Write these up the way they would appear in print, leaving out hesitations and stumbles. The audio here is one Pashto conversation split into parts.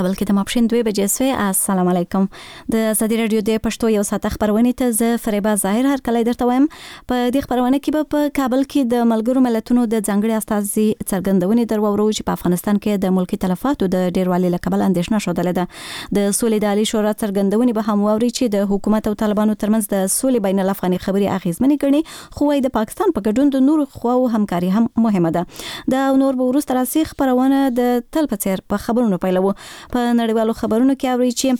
بلکې د ماپښین 2 بجې سوی. السلام علیکم. د ازادي رادیو د پښتو یو ساعت خبرونه ته زه فریبا ظاهر هر کله درته وایم. په دې خبرونه کې په کابل کې د ملګرو ملتونو د ځانګړي استازي څرګندونې درورو چې په افغانستان کې د ملکی تلفاتو د ډیروالي لکبل اندېښنه شوه ده. د سولې د عالی شورا څرګندونې به هم ووري چې د حکومت او طالبانو ترمنځ د سولې بین الافغاني خبري اغیزمنې کړي، خو د پاکستان په ګډون د نورو خواو همکاري هم مهمه ده. دا نور به وروسته راځي. خبرونه د تل په څیر په خبرونو پیلو. په نړیوالو خبرونو کې اوري چې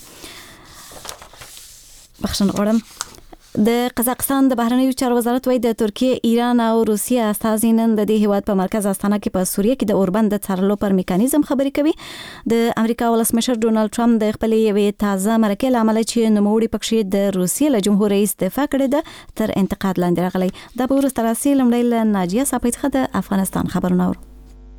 بخښنه غواړم د قزاقستان د بهرنیو چارو وزارت وايي د ترکیه، ایران او روسیه استازي نن د دې هیواد په مرکز استانه کې په سوریه کې د اوربند د څارلو پر میکانیزم خبرې کوي. د امریکا ولسمشر ډونالد ټرمپ د خپل یوې تازه مرکې لامل چې نوموړي پکښې د روسیې له جمهور رئیس دفاع کړې ده تر انتقاد لاندې راغلی. دا به وروسته راسي. لومړی له ناجیه صاحب څخه د افغانستان خبرونه اورو.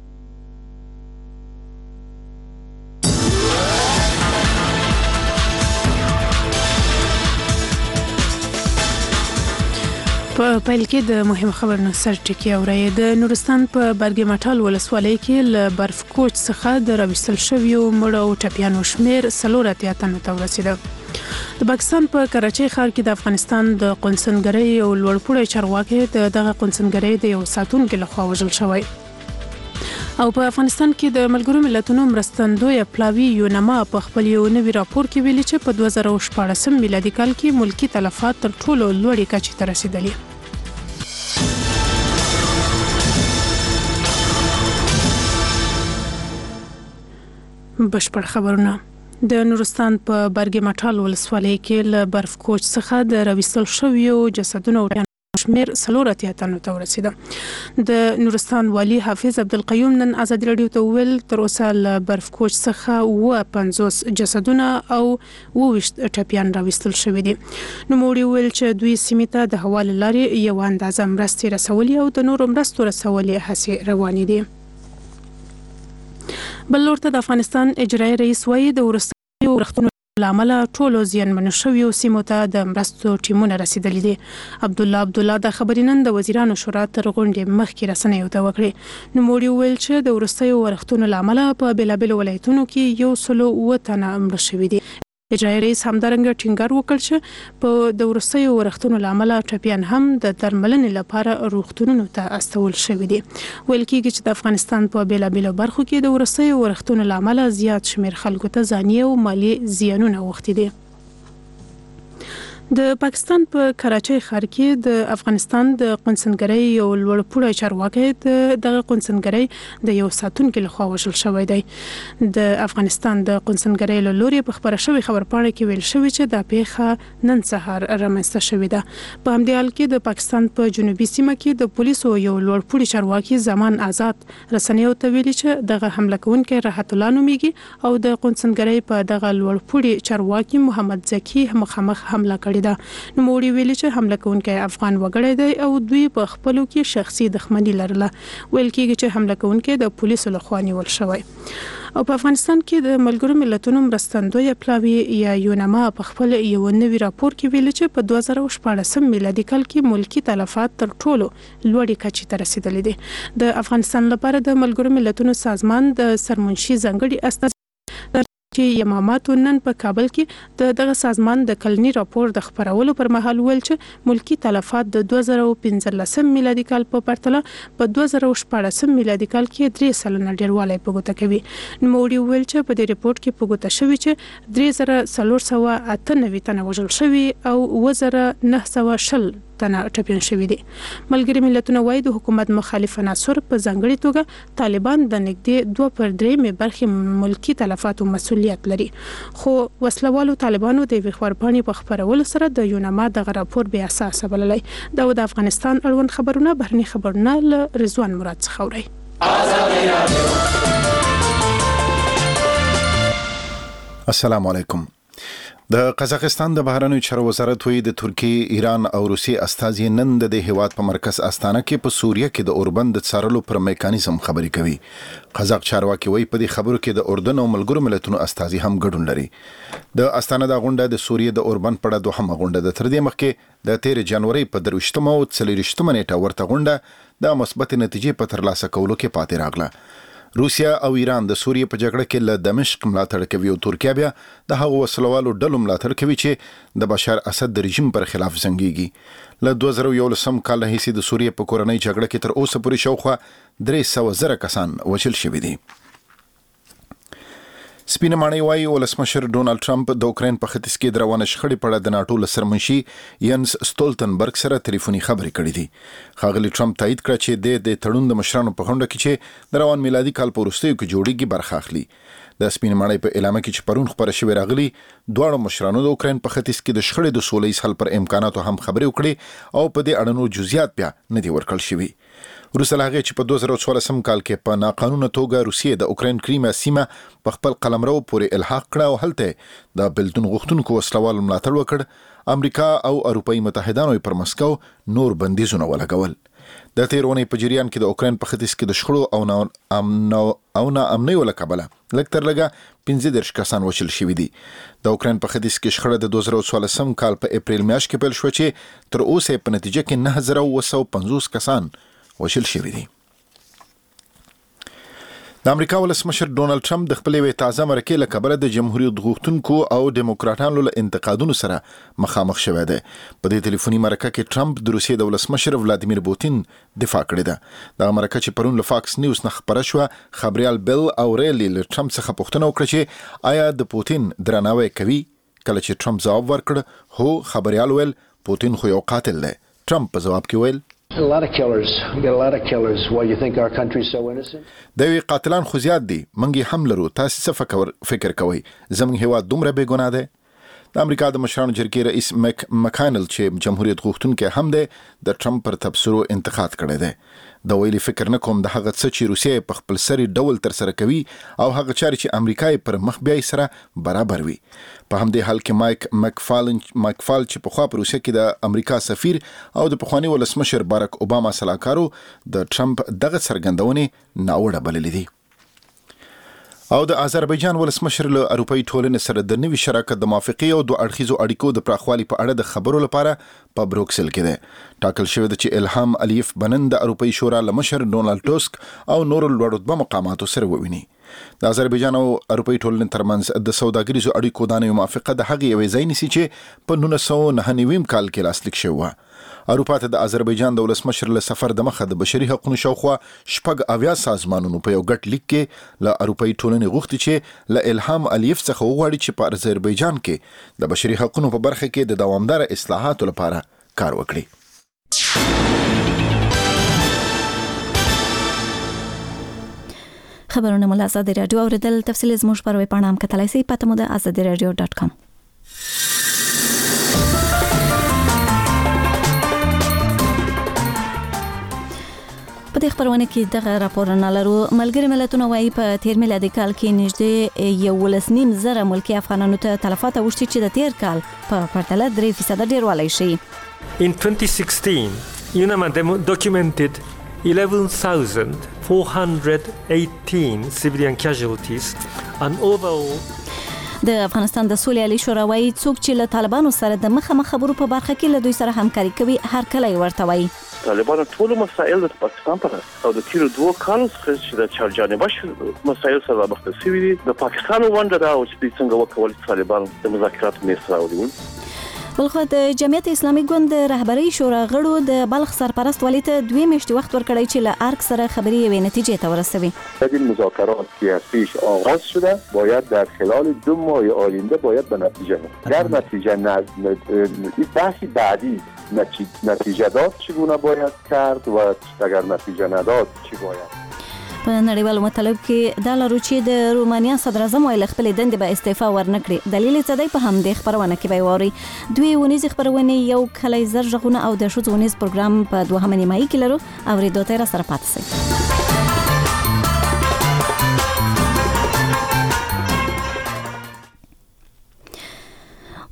په پیل کې د مهم خبرونو سرټکی اوري. د نورستان په برګ مټال ولسوالۍ کې ل برف کوچ څخه د راوستل شویو مړو او ټپیانو شمیر 4 تنو ته ورسیده. د پاکستان په کراچۍ ښار کې د افغانستان د قونسلګرۍ او لوړپوړي چارواکي دغه قونسلګرۍ د یو ساتونکو لخوا وژل شوی. او په افغانستان کې د ملګرو ملتونو مرستندوی پلاوی یونما په خپل یو نوی راپور کې ویلي چې په 2014 میلادي کال کې ملکی تلفات تر ټولو لوړې کچې ته رسیدلي. بشپړ خبرونه. د نورستان په برګ مټال ولسوالۍ کې ل برف کوچ څخه د راوستل شویو جسدونو شمیر 4 تنو ته ورسیده. د نورستان والی حافظ عبدالقیوم نن ازادي رادیو ته ویل تر اوسه ل برف کوچ څخه 50 جسدونه او 20 ټپیان راوستل شوی دي. نو موري ویل چې دوی سیمه ته د حواله لارې یو اندازه مرستې رسولي او د نورو مرستو رسولي هڅې روانې دي. بل ورته د افغانستان اجرایي رئیس وايي د ورستیو ورختونو لامل ټولو زیانمن شویو سیمو ته د مرستو ټیمونه رسیدلي دي. عبد الله د خبرینن د وزیرانو شورا تر غونډې مخکې رسنیو ته وکړي. نو موري ویل چې د ورستیو ورختونو لامل په بلابل ولایتونو کې 100 تنه مړ شوي دي. اجرایي رئیس همدارنګه ټینګار وکړ چې په د ورستیو ورختونو لامل ټپیان هم د درملنې لپاره روغتونونو ته استول شوي دي. ویل کېږي چې د افغانستان په بېلابېلو برخو کې د ورستیو ورختونو لامل زیات شمیر خلکو ته ځاني او مالی زیانونه اوښتي دي. د پاکستان په کراچۍ ښار کې د افغانستان د قونسلګرۍ یو لوړپوړی چارواکي د قونسلګرۍ د یو ساتونکو لخوا وژل شوی دی. د افغانستان د قونسلګرۍ له لوري په خبره شوی خبرپاڼه کې ویل شوی چې د پیښه نن سهار رامنځته شوې ده. په همدې حال کې د پاکستان په جنوبي سیمه کې د پولیسو یو لوړپوړی چارواکي زمان آزاد رسنیو ته ویلي چې دغه حمله کوونکی راحت الله نومیږي او د قونسلګرۍ په دغه لوړپوړی چارواکي محمد زکی مخامخ حمله کړې. نو موري ویلي چې حمله کوونکی افغان وګړی دی او دوی په خپلو کې شخصي دښمني لرله. ویل کېږي چې حمله کوونکی د پولیسو لخوا نیول شوی. او په افغانستان کې د ملګرو ملتونو مرستندوی پلاوی یا یونما په خپل یو نوی راپور کې ویلي چې په 2014 میلادي کال کې ملکی تلفات تر ټولو لوړې کچې ته رسیدلي دي. د افغانستان لپاره د ملګرو ملتونو سازمان د سرمنشي ځانګړي استازي چې یمامات نن په کابل کې دغه سازمان د کلنی راپور د خبرولو پر مهال ویل چې ملکی تلفات د 2015 میلادي کال په پرتله په 2014 میلادي کال کې 3% ډیروالی په ګوته کوي. نو موري ویل چې په دې ریپورت کې په ګوته شوی چې 3498 تنه وژل شوي او 1920 تنه ټپیان شوي دي. ملګري ملتونه وايي د حکومت مخالف عناصر په ځانګړي توګه طالبان د نږدې 2/3 برخې ملکی تلفاتو مسؤلیت لري. خو وسلوالو طالبانو د خبرپاڼې په خبرولو سره د یونما د راپور بیا اساس بللی. د افغانستان اړوند خبرونه بهرني خبرونه له رضوان مراد څخه اوري. السلام علیکم. د قزاقستان د بهرنیو چارو وزارت وی د ترکیه، ایران او روسیې استازي نن د هیواد په مرکز استانه کې په سوریه کې د اوربند څارلو پر میکانیزم خبرې کوي. قزاق چارواکي وی په دې خبرو کې د اردن او ملګرو ملتونو استازي هم ګډون لري. د استانه د غونډه د سوریه د اوربند په اړه دوهمه غونډه د تر دې مخکې د 13 جنوري په 23 او 24 نیټه ورته غونډه د مثبت نتیجې په ترلاسه کولو کې پاتې راغله. روسیا او ایران د سوریې په جګړه کې له دمشق ملاتړ کوي او ترکیه بیا د هغو وسلوالو ډلو ملاتړ کوي چې د بشار اسد د رژیم پر خلاف جنگيږي. له 2011 کال راهیسې د سوریې په کورنۍ جګړه کې تر اوسه پورې شاوخوا 300,000 کسان وژل شوي دي. سپینه ماڼۍ وايي ولسمشر ډونالد ټرمپ د اوکرين په ختیځ کې د روانه شخړې په اړه د ناتو له سرمنشي ینس سټولتنبرګ سره ټلیفوني خبرې کړې دي. ښاغلي ټرمپ تایید کړ چې د تړون د مشرانو په غونډه کې چې د روان میلادي کال په وروستیو کې جوړیږي برخه اخلي. د سپینه ماڼۍ په اعلامیه کې چې پرون خبره شوې راغلي دواړو مشرانو د اوکرين په ختیځ کې د شخړې د سولې حل پر امکاناتو هم خبرې وکړې او په دې اړه نور جزئیات بیا نه دي ورکړل شوي. وروسته له هغې چې په 2014 کال کې په ناقانونه توګه روسیې د اوکرين کریمیا سیمه په خپل قلمرو پورې الحاق کړه او هلته د بلتون غوښتونکو وسلوالو ملاتړ وکړ، امریکا او اروپایي متحدانو پر مسکو نور بندیزونه ولګول. د تیرونې په جریان کې د اوکرين په ختیځ کې د شخړو او ناامنیو له کبله لږ تر لږه 15 کسان وژل شوي دي. د اوکرين په ختیځ کې شخړه د 2014 کال په اپریل میاشت کې پیل شو چې تر اوسه په نتیجه کې 9,950 کسان وژل شوي دي. د امریکا ولسمشر ډونالد ټرمپ د خپلې یوې تازه مرکې له کبله د جمهوریت غوښتونکو او دیموکراتانو له انتقادونو سره مخامخ شوی دی. په دې ټلیفوني مرکه کې ټرمپ د روسیې د ولسمشر ولادیمیر پوتین دفاع کړې ده. دغه مرکه چې پرون له فاکس نیوز نه خبره شوه، خبريال بیل اوريلي له ټرمپ څخه پوښتنه وکړه چې آیا د پوتین درناوی کوي. کله چې ټرمپ ځواب ورکړ هو، خبريال ویل پوتین خو یو قاتل دی. ټرمپ په ځواب کې ویل A lot of killers. We got a lot of killers. Why you think our country's so innocent? دوی قاتلان خو زیات دي، منګي هم لرو. تاسو څه فکر کوئ زموږ هیواد دومره بے ګناه دی؟ د امریکا د مشرانو جرګې رئیس مکانل چې جمهوریت غوښتونکي هم دی د ټرمپ پر تبصرو انتقاد کړی دی. د ویلي فکر نه کوم د هغه څه چې روسیه په خپل سری ډول تر سره کوي او هغه چاري چې امریکا پر مخ بیاي سره برابر وي. په همدې حال کې مایک فال چې په خوا په روسیه کې د امریکا سفیر او د پخوانی ولسمشر باراک اوباما سلاکارو د ټرمپ دغه څرګندونې ناوړه بللې دي. او د آذربایجان ولسمشر له اروپایي ټولنې سره د نوي شراکت د موافقې او دوه اړخیزو اړیکو د پراخوالي په اړه د خبرو لپاره په بروکسل کې ده. ټاکل شوی دی چې الهام الیف بنن د اروپایي شورا له مشر ډونالد ټسک او نور لوړ رتبه مقاماتو سره وویني. د آذربایجان او اروپایي ټولنې ترمنځ د سوداګریزو اړیکو د نوې موافقه د هغې یوې ځای نیسي چې په 1999 کال کې لاسلیک شوی و. اروپا ته د آذربایجان د ولسمشر له سفر د مخه د بشري حقوقو شاوخوا 80 سازمانونو په یو ګډ لیک کې له اروپایي ټولنې غوښتي چې له الهام الیف څخه وغواړي چې په آذربایجان کې د بشري حقوقو په برخه کې د دوامدار اصلاحاتو لپاره کار وکړي. خبرونه مو له ازادي رادیو اوریدل. تفصیل زموږ پر ویب پاڼه هم کتلای شئ. پته مو د azadiradio.com. په دې خبرونه کې دغه راپورونه لرو. ملګری ملتونه وايي په تیر میلادي کال کې نږدې 1.5 ملکي افغانانو ته تلفات اوښتي چې د تیر کال په پرتله 3% ډیروالی شي. In 2016, UNAMA documented 11,418 civilian casualties and overall د افغانستان د سولې عالی شورا وايي څوک چې له طالبانو سره د مخامخ خبرو په برخه کې له دوی سره همکاري کوي هر کله ورته وايي طالبانو ټول مسائل د پاکستان پر او د تیر 2 کالو څخه د چارجانبه مسائل سره مخ شوي دي. د پاکستان ونډه دا او چې څنګه وکول طالبان د مذاکراتو میز راوړي. بلخو د جمعیت اسلامي ګوند رهبری شورا غړو د بلخ سرپرست ولی ته 2 میاشتې وخت ورکړی چې له ارک سره خبري یوې نتیجې ته ورسوي. این مذاکرات سیاسیش آغاز شده باید در خلال 2 ماه آینده باید به نتیجه رسید. در نتیجه بحث بعدی نتیجه داد چگونه باید کرد و اگر نتیجه نداد چی باید. په نړیوالو مطالب کې دا لرو چې د رومانیا صدر اعظم ویل خپل دندې به استعفا ورنکړي. دلیل یې څه دی په همدې خبرونه کې به ووري. دوی ونیز خبرونه یو کلی زر ژغونه او د شوت ونیز پروګرام په دوهمه نیمایي کې لرو او ریډیو ته سره پاتې شئ.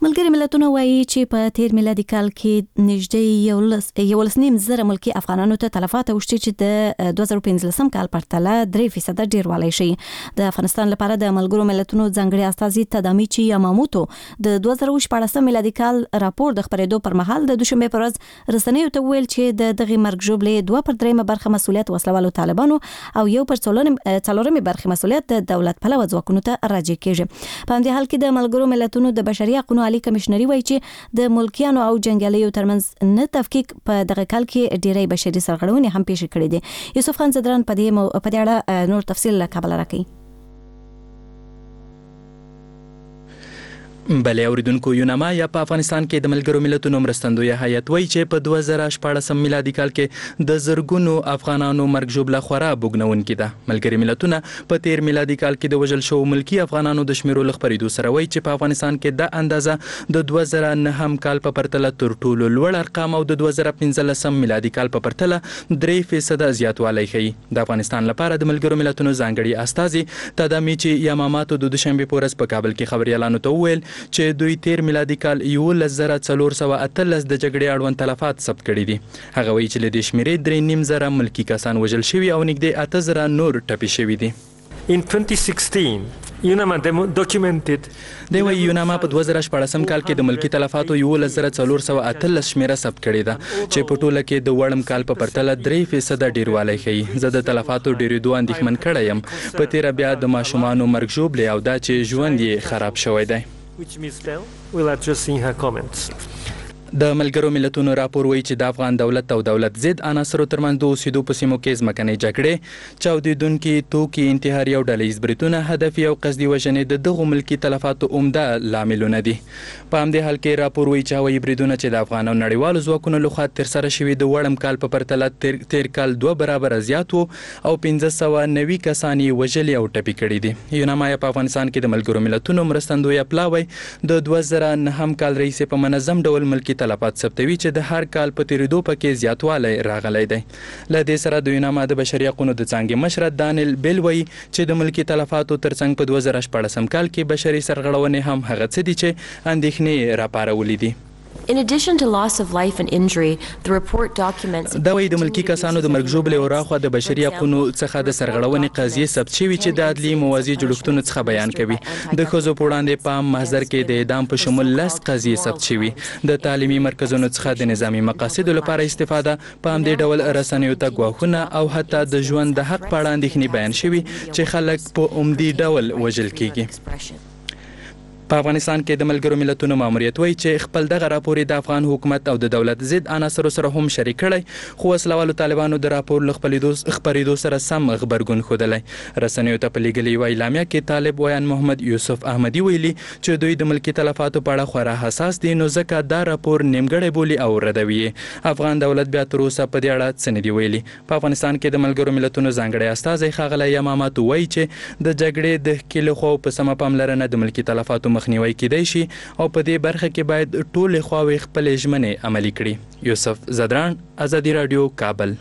ملګري ملتونه وایي چې په تیر میلادي کال کې نږدې 11.5 ملکی افغانانو ته تلفات اوښتي چې د 2015 کال پرتله 3% ډیروالی شي. د افغانستان لپاره د ملګرو ملتونو ځانګړي استازي تدامیچی یاماموتو د 2014 میلادي کال راپور د خبرېدو پر مهال د دوشنبه پر ورځ رسنیو ته ویل چې د دغه مرګ ژوبلې 2/3 برخه مسؤلیت وسلوالو طالبانو او 1/4 برخه مسؤلیت د دولت پلوه ځواکونو ته راجع کیږي. په همدې حال کې د ملګرو ملتونو د بشري حقوقو عالی کمشنري وایي چې د ملکیانو او جنگیالیو ترمنځ نه تفکیک په دغه کال کې ډیری بشري سرغړونې هم پیښ کړې دي. یوسف خان زدران په دې اړه نور تفصیل له کابل راکړي. بلې اوریدونکو یوناما یا په افغانستان کې د ملګرو ملتونو مرستندوی هیئت وایي چې په 2014 میلادي کال کې د زرګونو افغانانو مرګ ژوبله خورا بوږنونکې ده. ملګري ملتونه په تیر میلادي کال کې د وژل شوو ملکی افغانانو د شمیرو له خپرېدو سره وایي چې په افغانستان کې دا اندازه د 2009 کال په پرتله تر ټولو لوړ ارقام او د 2015 میلادي کال په پرتله 3% زیاتوالی ښیي. د افغانستان لپاره د ملګرو ملتونو ځانګړي استازي تدامیچی یاماماتو د دوشنبه په ورځ په کابل کې خبريالانو ته وویل چې دوی تیر میلادي کال 11,418 د جګړې اړوند تلفات ثبت کړي دي. هغه وایي چې له دې شمیرې 3.5 ملکی کسان وژل شوي او نږدې 8,000 نور ټپي شوي دي. In 2016, UNAMA documented دی وایي یوناما په 2014 کال کې د ملکی تلفاتو 11,418 شمیره ثبت کړې ده چې په ټوله کې د وړم کال په پرتله 3% ډیروالی ښیي. زه د تلفاتو ډیرېدو اندېښمن کړی یم. په تیره بیا د ماشومانو مرګ ژوبلې او دا چې ژوند یې خراب شوی دی. which Ms. Bell will address in her comments. د ملګرو ملتونو راپور وایي چې د افغان دولت او دولت ضد عناصرو ترمنځ د اوسېدو په سیمو کې ځمکنۍ جګړې، چاودېدونکي توکي، انتحاري او ډلهییز بریدونه، هدفي او قصدي وژنې د دغو ملکي تلفاتو عمده لاملونه دي. په همدې حال کې راپور وایي چې هوایي بریدونه چې د افغان او نړیوالو ځواکونو لخوا ترسره شوي د وړم کال په پرتله تیر کال 2 برابره زیات وو او 1590 کسان یې وژلي او ټپي کړي دي. یوناما په افغانستان کې د ملګرو ملتونو مرستندویه پلاوی د 2009 کال راهیسې په منظم ډول ملکي تلفات ثبتوي چې د هر کال په تیریدو پکې زیاتوالی راغلی دی. له دې سره د یوناما د بشري حقوقو د څانګې مشر دانیل بیل وایي چې د ملکي تلفاتو ترڅنګ په 2014 کال کې بشري سرغړونې هم هغه څه دي چې اندېښنې راپارولې دي. In addition to loss of life and injury, the report documents دا وایي د ملکی کسانو د مرګ ژوبلې او راخوا د بشري حقوقو څخه د سرغړونې قضیې ثبت شوي چې د عدلي موازي جوړښتونو څخه بیان کوي. د ښځو په وړاندې په عام محضر کې د اعدام په شمول 10 قضیې ثبت شوي. د تعلیمي مرکزونو څخه د نظامي مقاصدو لپاره استفاده، په همدې ډول رسنیو ته ګواښونه او حتی د ژوند د حق په اړه اندېښنې بیان شوي چې خلک په عمدي ډول وژل کیږي. په افغانستان کې د ملګرو ملتونو ماموریت وایي چې خپل دغه راپور د افغان حکومت او د دولت ضد عناصرو سره هم شریک کړی، خو وسلوالو طالبانو د راپور له خپرېدو سره سم غبرګون ښودلی. رسنیو ته په لیږلې یوه اعلامیه کې طالب ویان محمد یوسف احمدي ویلي چې دوی د ملکي تلفاتو په اړه خورا حساس دي، نو ځکه دا راپور نیمګړی بولي او ردوي یې. افغان دولت بیا تر اوسه په دې اړه څه نه دي ویلي. په افغانستان کې د ملګرو ملتونو ځانګړی استازی ښاغلی یماماتو وایي چې د جګړې د ښکېلو خواو په سمه پاملرنه د ملکي تلفاتو مخنیوی کیدای شي او په دې برخه کې باید ټولې خواوې خپلې ژمنې عملي کړي. یوسف زدران، ازادي رادیو، کابل.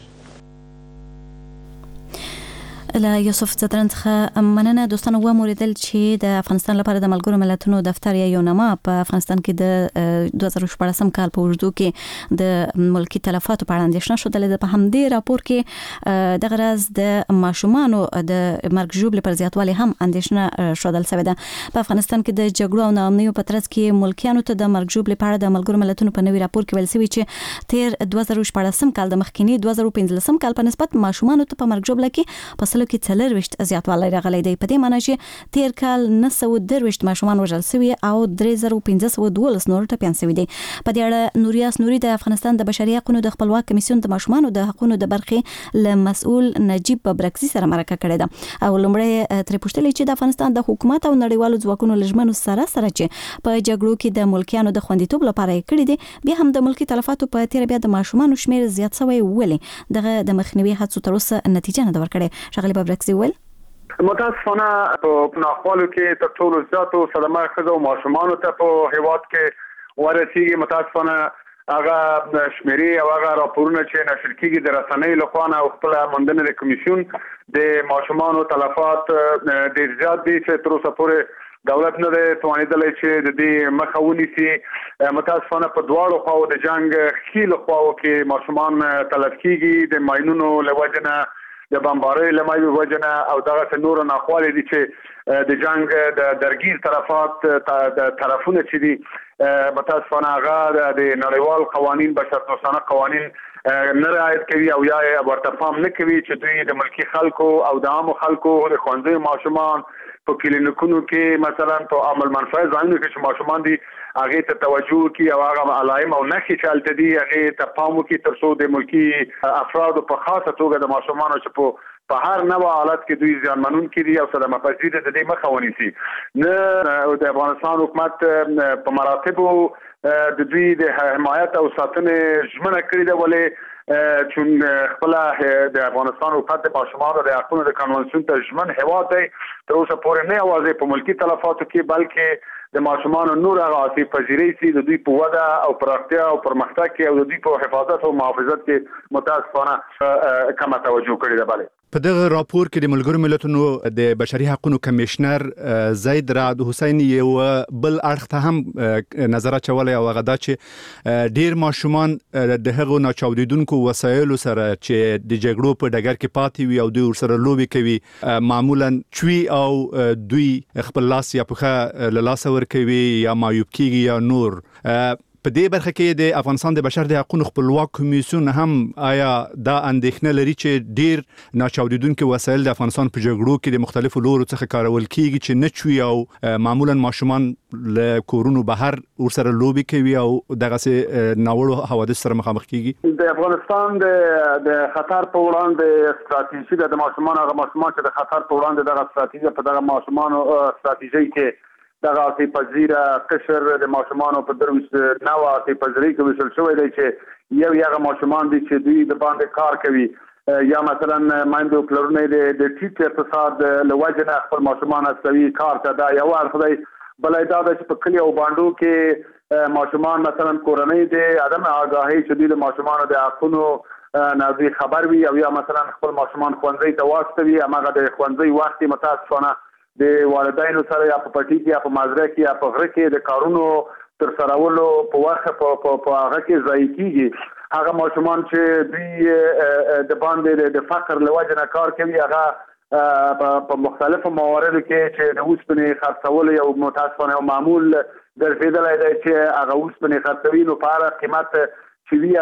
له یوسف زدران څخه مننه. دوستانو وموریدل چې د افغانستان لپاره د ملګرو ملتونو دفتر یا یوناما په افغانستان کې د 2014 کال په اوږدو کې د ملکی تلفاتو په اړه اندېښنه شوه. په همدې راپور کې دغه راز د ماشومانو د مرګ ژوبلې پر زیاتوالی هم اندېښنه ښودل شوې ده. په افغانستان کې د جګړو او ناامنیو په ترڅ کې ملکیانو ته د مرګ ژوبلې په اړه د ملګرو ملتونو په نوي راپور کې ویل شوي چې تیر 2014 کال د مخکینی 2015 کال په نسبت ماشومانو ته په مرګ ژوبله کې په کې 40 زیاتوالی راغلی دی. په دې معنی چې تیر کال 923 ماشومان وژل شوي او 3512 نور ټپیان شوي دي. په دې اړه نوریاس نوري د افغانستان د بشري حقوقو د خپلواک کمیسیون د ماشومانو د حقوقو د برخې له مسؤل نجیب ببرکزي سره مرکه کړې ده او لومړی ترې پوښتلې چې د افغانستان د حکومت او نړیوالو ځواکونو لژمنو سره چې په جګړو کې د ملکیانو د خوندیتوب لپاره یې کړې دي، بیا هم د ملکی تلفاتو په تیر بیا د ماشومانو شمیر زیات شوی ولې دغه د مخنیوي هڅو تر اوسه نتیجه نه ورکړې. شغله ببرکزي ول متاسفانه په ناخوالو کې تر ټولو زیاتو صدمه ښځو او ماشومانو ته په هیواد کې ورسیږي. متاسفانه هغه شمیرې او هغه راپورونه چې نشر کیږي د رسنیو لخوا او خپل موندنه د کمیسیون د ماشومانو تلفات ډېر زیات دي چې تر اوسه پورې دولت نه توانیدلی چې د دې مخه ونیسي متاسفانه په دواړو خواو د جنگ خیلو خواو کې ماشومان تلف کیږي د ماینونو له وجې نه د بمبارۍ له وجې نه او دغه نور ناخوالې دي چې د جنگ د درگیر طرفات د طرفونه چې دي متاسفانه هغه د نړیوال قوانین بشردوستانه قوانین نه رعایت کوي او یا ورته پام نه کوي چې دوی د ملکی خلکو او د عامو خلکو د ښوونځیو ماشومان په کلینیکونو کې مثلا په عمل منفعه ځایونو کې چې ماشومان دي هغه ته توجه کوي او هغه علائم او نښې چې هلته دي هغه ته پام وکړي تر څو د ملکی افرادو په خاصه توګه د ماشومانو چې په هر نوع حالت کې دوی ځانمنونکي دي او صدمه پذیر د دې مخه ونیسي نه د افغانستان حکومت په مراتبو د دوی د حمایت او ساتنې ژمنه کړې ده ولې چون خپل د افغانستان حکومت د ماشومانو د حقوقو د کنوانسیون ته ژمن هیواد دی تر اوسه پورې نه یوازې په ملکی تلفاتو کې بلکې د ماشومانو نور هغه آسیب پذیرۍ چې د دوی په وده او پراختیا او پرمختګ کې او د دوی په حفاظت او محافظت کې متاسفانه کمه توجه کړې ده. بله په دغه راپور کې د ملګرو ملتونو د بشري حقوقو کمشنر زید رعد حسین یو بل اړخ ته هم نظر اچولی او هغه دا چې ډیر ماشومان د هغو ناچاودیدونکو وسایلو سره چې د جګړو په ډګر کې پاتې وي او دوی ورسره لوبې کوي معمولا چوي او دوی خپل لاس یا پښه له لاسه ورکوي یا معیوب کیږي یا نور. په دې برخه کې د افغانستان د بشر د حقوقو خپلواک کمیسیون هم آیا دا اندېښنه لري چې ډیر ناچاودیدونکو وسایل د افغانستان په جګړو کې د مختلفو لورو څخه کارول کیږي چې نه چوي او معمولا ماشومان له کورونو بهر ورسره لوبي کوي او دغه ناوړو حوادث سره مخامخ کیږي؟ د افغانستان د خطر په وړاندې استراتیژي د ماشومان هغه ماشومان چې د خطر په وړاندې دغه استراتیژي په دغه ماشومان استراتیژي کې دغه آسیب پذیره قشر د ماشومانو په دروس نوع آسیب پذیرۍ کې ویشل شوی دی چې یو هغه ماشومان دي چې دوی د باندې کار کوي یا مثلا مایندو پلرونه د ټیټ اقتصاد له وجې نه خپل ماشومان استوي کار ته دا یو اړخ دی. بلې دا چې په کلي او بانډو کې ماشومان مثلا کورنۍ د عدم آگاهۍ چې دوی د ماشومانو د حقونو نه دوی خبر وي او یا مثلا خپل ماشومان ښوونځي ته واستوي هماغه د ښوونځي وخت متاسفانه د والدینو سره یا په پټي کې یا په مازره کې یا په غره کې د کارونو تر سرولو په وخت په هغه کې ضایع کیږي. هغه ماشومان چې دوی د باندې د فقر له وجې نه کار کوي هغه په مختلفو مواردو کې چې د اوسپنې خرڅول یو متاسفانه یو معمول ګرځېدلی دی چې هغه اوسپنې خرڅوي نو په هر قیمت چې وي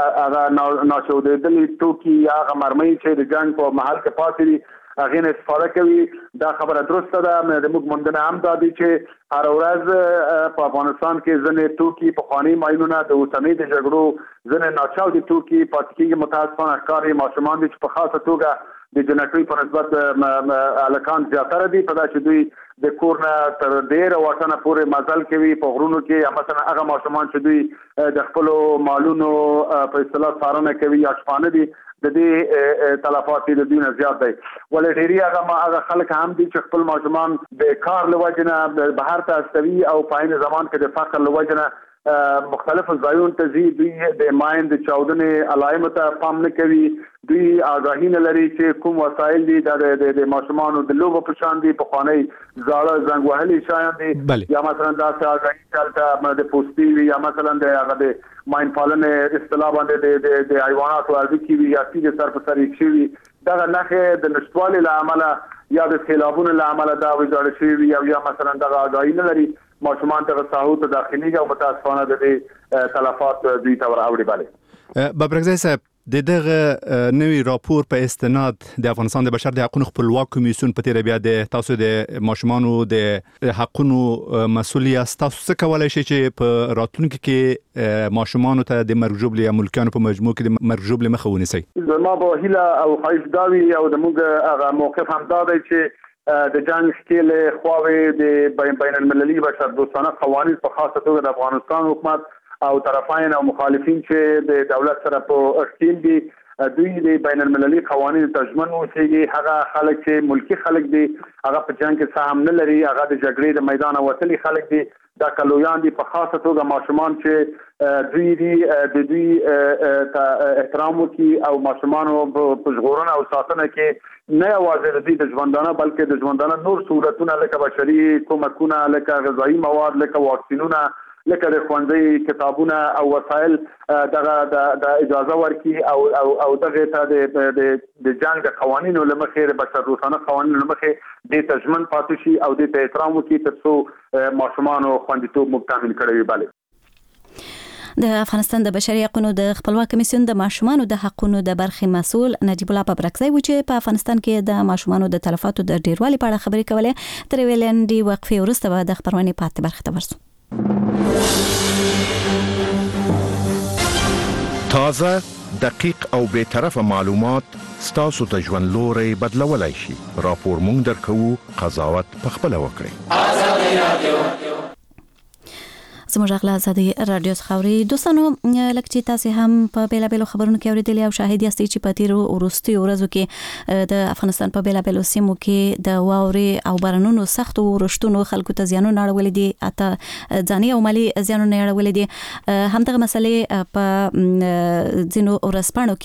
هغه ناچاودېدلي توکي یا هغه مرمۍ چې د جنګ په محل کې پاتې دي هغه نه استفاده کوي. دا خبره درسته ده. موږ موندنه هم دا دي چې هر ورځ په افغانستان کې ځنې توکي په خواني ماینونه د اوسنۍ د جګړو ځنې ناچاودي توکي پاتې کېږي. متاسفانه ښکاري ماشومان دي چې په خاصه توګه د جنکۍ په نسبت هلکان زیاتره دي په دا چې دوی د کور نه تر ډېره واټنه پورې مزل کوي په غرونو کې یا مثلا هغه ماشومان چې دوی د خپلو مالونو په اصطلاح څارنه کوي یا شپانه دي د دې تلفات د دوی نه زیات دی. ولې ډېری هغه خلک هم دي چې خپل ماشومان د کار له وجې نه بهر ته استوي او په عین زمان کې د فقر له وجې نه مختلفو ځایونو ته ځي. دوی د ماین د چاودنې علایمو ته پام نه کوي. دوی آګاهي نه لري چې کوم وسایل دي د ماشومانو د لوبو په شان دي پخوانۍ زاړه زنګ وهلي شیان دي یا مثلا داسې آګاهي چې هلته د پوستي وي یا مثلا د هغه د ماین پالنې اصطلاح باندې د حیواناتو اړیکې وي یا سیده سر په سر یې شوي دغه نښې د نشتوالي له امله یا د سیلابونو له امله دا ویجاړې شوي وي یا مثلا دغه آګاهي نه لري ماشومان دغه ساحو ته داخليږي او متاسفانه د دې تلفات دوی ته ورأوړي. بله بابرکزی صاحب د دغه نوی راپور په استناد د افغانستان د بشر د حقوقو خپلواک کمیسیون په تیر بیا د تاسو د ماشومانو د حقوقو مسؤل یاست. تاسو څه کولای شئ چې په راتلونکي کې ماشومانو ته د مرګ ژوبلې یا ملکیانو په مجموع کې د مرګ ژوبلې مخه ونیسئ؟ زما به هیله او خواهش دا وي او د موږ هغه موقف هم دا دی چې د جنګ ښکېلې خواوې د بین المللي بشردوستانه قوانین په خاصه توګه د افغانستان حکومت او طرفین او مخالفین چې د دولت سره په اختیار دي دوی د بین المللي قوانین ترجمن اوسېږي. هغه خلک چې ملکی خلک دي هغه په جنګ کې سهم نه لري هغه د جګړې د میدان وتلي خلک دي دا کلویان دي په خاصه توګه ماشومان چې دوی دي د دوی احترام وکړي او ماشومان په ژغورنه او ساتنه کې نه یوازې د دوی د ژوندانه بلکې د ژوندانه نور سہولتونه لکه بشري کومکونه لکه غذایي مواد لکه واکسینونه لکه د ښوونځي کتابونه او وسایل د اجازه ورکړي او دغه ته د جنگ د قوانینو لمخې د بشر دوستانه قوانینو لمخې د تضمین پاتې شي او د احترام وکړي ترڅو ماشومان او خوندیتوب مکمل کړي وي. د افغانستان د بشري حقوقو د خپلواک کمیسیون د ماشومانو د حقوقو د برخې مسؤل نجیب الله ببرکزی و چې په افغانستان کې د ماشومانو د تلفاتو د ډیروالي په اړه خبرې کولې. تر ویلندې وقفې وروسته به د خبرونې پاتې برخه ته ورسو. تازه، دقیق او بے طرفه معلومات ستاسو ته ژوند لوري بدلولای شي. راپور مونږ درکوو، قضاوت پخپله وکړئ. آزادي رادیو زموږ غلا آزادي رادیو خوري دوستانو، لکه چې تاسو هم په بیلابېلو خبرونو کې اوریدلی او شاهد یاستئ چې په تیرو وروستیو ورځو کې د افغانستان په بیلابېلو سیمو کې د واورې او بارانونو سختو ورښتونو خلکو ته زیانونه اړولي دي، اته ځاني او مالي زیانونه اړولي دي. همدغه مسلې په ځینو ورځپاڼو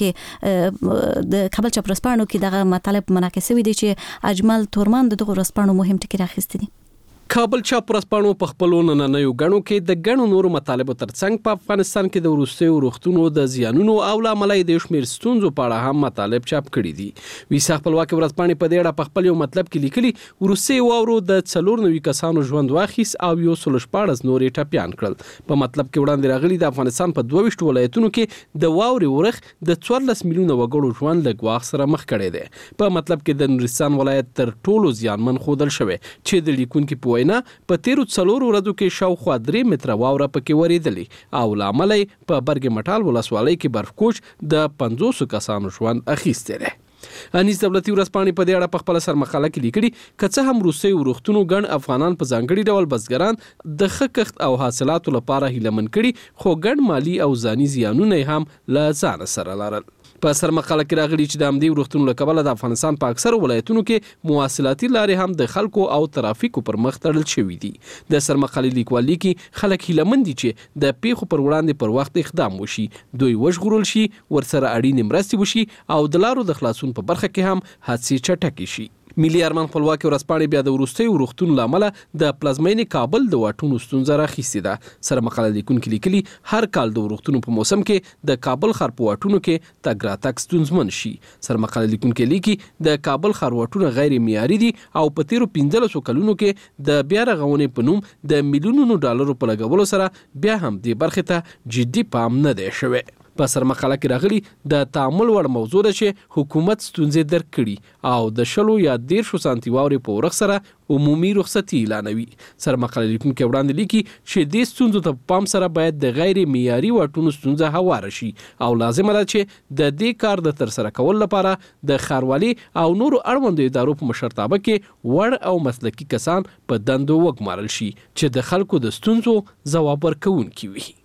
کې د کابل چاپ ورځپاڼو کې دغه مطالب منعکس شوي دي چې اجمل تورمان دغه ورځپاڼو مهم ټکي راخیستي دي. کابل چاپ ورځپاڼو په خپلو نننیو غڼو کې د غڼو نورو مطالبو ترڅنګ په افغانستان کې د وروستیو روغتونو د زیانونو او لامل د شمیر ستونزو په اړه هم مطالب چاپ کړي دي. ویسا خپلواک ورځپاڼې په دې اړه په خپل یو مطلب کې لیکلي وروستي واورو د 490 کسانو ژوند واخیس او یو 14 نورې ټپيان کړل. په مطلب کې وړاندې راغلي د افغانستان په 22 ولایتونو کې د واوري ورخ د 14 میلیونه وګړو ژوند له ګواښ سره مخ کړي دي. په مطلب کې د نورستان ولایت تر ټولو زیانمن خودل شوی چې د لیکونکو په وینا په تیرو 4 ورځو کې شاوخوا 3 متره واوره پکې وریدلې او لامل په برګ مټال ولسوالۍ کې برفکوچ د 500 کسانو ژوند اخیسته ده. انیس دولتي ورځپاڼې په دې اړه په خپل سرمقاله کې لیکلي کڅه هم روسي ورښتونو ګڼ افغانان په ځانګړي ډول بزګران د خکخت او حاصلاتو لپاره هیلمن کړي، خو ګڼ مالی او ځاني زیانونه هم له ځان سره لرل. په سرمقاله کې راغلي چې د امدی ورښتونو له کبله د افغانستان په اکثر ولایتونو کې مواصلاتي لارې هم د خلکو او ترافیکو پر مخ تړل شوي دي. د سرمقالې لیکوال لیکي خلک هیلمن دي چې د پیښو پر وړاندې پر وخت اقدام وشي، دوی وژغورل شي، ورسره اړینې مرستې وشي او د لارو د خلاصون په برخه کې هم حادثې چټکې شي. ملي ارمان خپلواکي ورځپاڼې بیا د وروستي ورښتونو لامل د پلازمینې کابل د واټونو ستونزه راخیستې ده. سرمقاله لیکونکي لیکلي هر کال د ورښتونو په موسم کې د کابل ښار په واټونو کې تګ راتګ ستونزمن شي. سرمقاله لیکونکي لیکي د کابل ښار واټونه غیر معیاري دي او په تیرو 15 کلونو کې د بیا رغونې په نوم د میلیونونو ډالرو په لګولو سره بیا هم دې برخې ته جدي پام نه دی شوی. په سرمقاله کې راغلي د تعامل وړ موضوع ده چې حکومت ستونزې درک کړي او د 10 یا 13 سانتي واورې په ورخ سره عمومي رخصتي اعلانوي. سرمقاله لیکونکي وړاندې لیکي چې دې ستونزو ته پام سره باید د غیر معیاري واټونو ستونزه هواره شي او لازمه ده چې د دې کار د ترسره کول لپاره د ښاروالي او نورو اړوندو ادارو په مشرتابه کې وړ او مسلکي کسان په دندو وګمارل شي چې د خلکو د ستونزو ځواب ورکوونکي وي.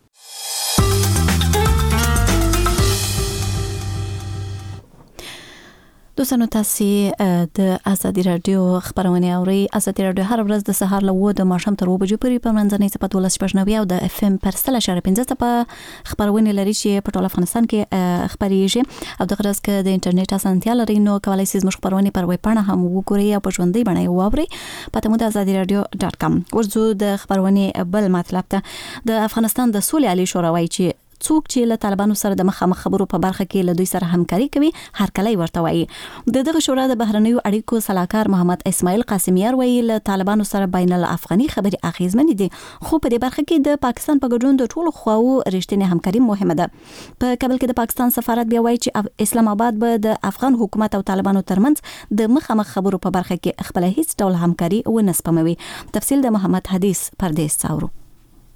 دوستانو تاسو د آزادي رادیو خبرونه اوري. آزادي رادیو هر ورځ د سهار له 9 د ماښام تر 2 بجو پورې په منځنۍ سپه 12:95 او د اف ام پر 3.15 په خبرونه لري چې په ټول افغانستان کې خبريږي او د غرض کې د انټرنیټ اسانتیا لري نو کولای شئ زموږ خبرونه پر ویب پاڼه هم وګورئ او په ژوندۍ بڼه واورئ. پته مو د azadiradio.com. ورځو د خبرونه بل مطلب ته د افغانستان د سولې عالی شورا وایي چې څوک چې له طالبانو سره د مخامخ خبرو په برخه کې له دوی سره همکاري کوي هر کله ورته وایي. دغه شورا د بهرنیو اړیکو صلاحکار محمد اسماعیل قاسمیار وایي له طالبانو سره بین الافغاني خبري اغیزمن دي، خو په دې برخه کې د پاکستان په ګډون د ټولو خواو رښتینی همکاري مهمه ده. په کابل کې د پاکستان سفارت بیا وایي چې اسلام آباد به د افغان حکومت او طالبانو ترمنځ د مخامخ خبرو په برخه کې خپل هیڅ ډول همکاري ونه سپموي. تفصیل د محمد حدیث پردیس څاورو.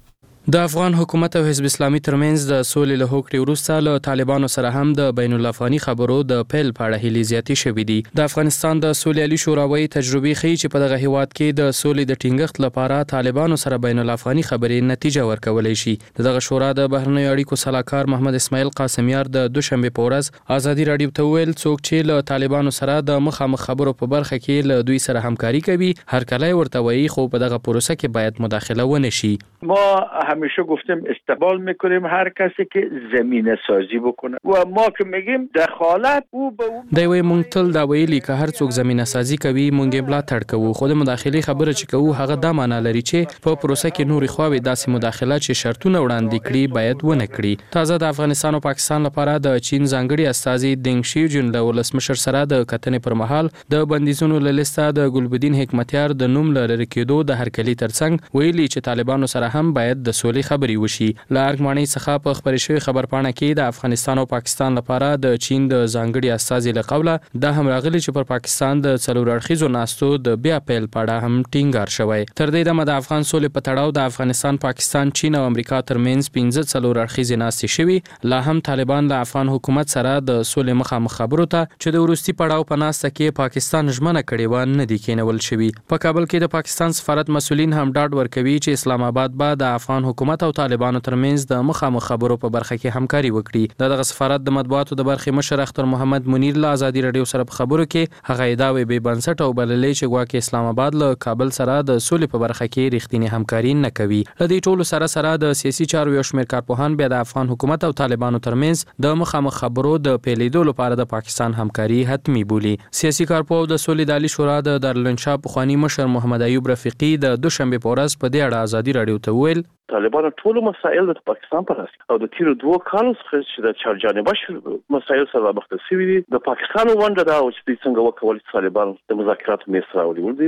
د افغان حکومت او حزب اسلامي ترمنځ د سولې له هوکړې وروسته له طالبانو سره هم د بین الافغاني خبرو د پیل په اړه هیلې زیاتې شوې دي. د افغانستان د سولې علي شوراوي تجربې ښیي چې په دغه هیواد کې د سولې د ټینګښت لپاره طالبانو سره بین الافغاني خبرې نتیجه ورکولای شي. دغه شورا د بهرنیو اړیکو سلاکار محمد اسماعیل قاسمیار د دوشنبه په ورځ ازادي رادیو ته ویل څوک چې له طالبانو سره د مخامخ خبرو په برخه کې له دوی سره همکاري کوي هر کله ورته وایي خو په دغه پروسه کې باید مداخله ونه شي. ما همیشه گفتیم استقبال میکنیم هر کسی که زمینه سازی بکنه و ما که میگیم دخالت او به او دوی مونږ تل دا ویلي که هر څوک زمینه سازی کوي مونږ یې ملاتړ کوو خو د مداخلي خبره چې کوو هغه دا معنا لري چې په پروسه کې نوري خواوې داسې مداخله چې شرطونه وړاندې کړي باید ونه کړي. تازه د افغانستان او پاکستان لپاره د چین ځانګړي استازي دینګ شیجن له ولسمشر سره د کتنې پر مهال د بندیزونو له لیسته د ګلبدین حکمتیار د نوم لري کېدو د هرکلي ترڅنګ ویلي چې طالبانو سره هم باید د سولې خبري وشي. له ارګمانۍ څخه په خبري شوی خبرپاڼه کې د افغانستان او پاکستان لپاره د چین د ځانګړي استازي له قوله دا هم راغلي چې پر پاکستان د څلور اړخیزو ناستو د بیا پیل پاړه هم ټینګار شوی. تر دې دمه د افغان سولې په تړاو د افغانستان، پاکستان، چین او امریکا ترمنځ 15 څلور اړخیزې ناستې شوي. لا هم طالبان له افغان حکومت سره د سولې مخامخ خبرو ته چې د وروستي پړاو په ناسته کې پاکستان ژمنه کړې و نه دي کېنول شوي. په کابل کې د پاکستان سفارت مسؤلین هم ډاډ ورکوي چې اسلام آباد به د افغان حکومت او طالبانو ترمنځ د مخامخ خبرو په برخه کې همکاري وکړي. دغه سفارت د مطبوعاتو د برخې مشر اختر محمد منیر له ازادي رادیو سره په خبرو کې هغه ادعاوې بې بنسټه او بللې چې ګواکې اسلام آباد له کابل سره د سولې په برخه کې رښتینی همکاري نه کوي. له دې ټولو سره د سیاسي چارو یو شمېر کارپوهان بیا د افغان حکومت او طالبانو ترمنځ د مخامخ خبرو د پیلېدو لپاره د پاکستان همکاري حتمی بولي. سیاسي کارپوه د سولې د علي شورا د دارالانشا پخوانی مشر محمد ایوب رفیقي د دوشنبه په ورځ په دې اړه ازادي رادیو ته ویل طالبان ټول مسائل د پاکستان پر اساس او د تیر 2 کالو څخه چې د چارجانبه مسائل سره مخ شوي دي د پاکستان ونده دا چې دوی څنګه وکول طالبان د مذاکراتو میز راوړي ولدي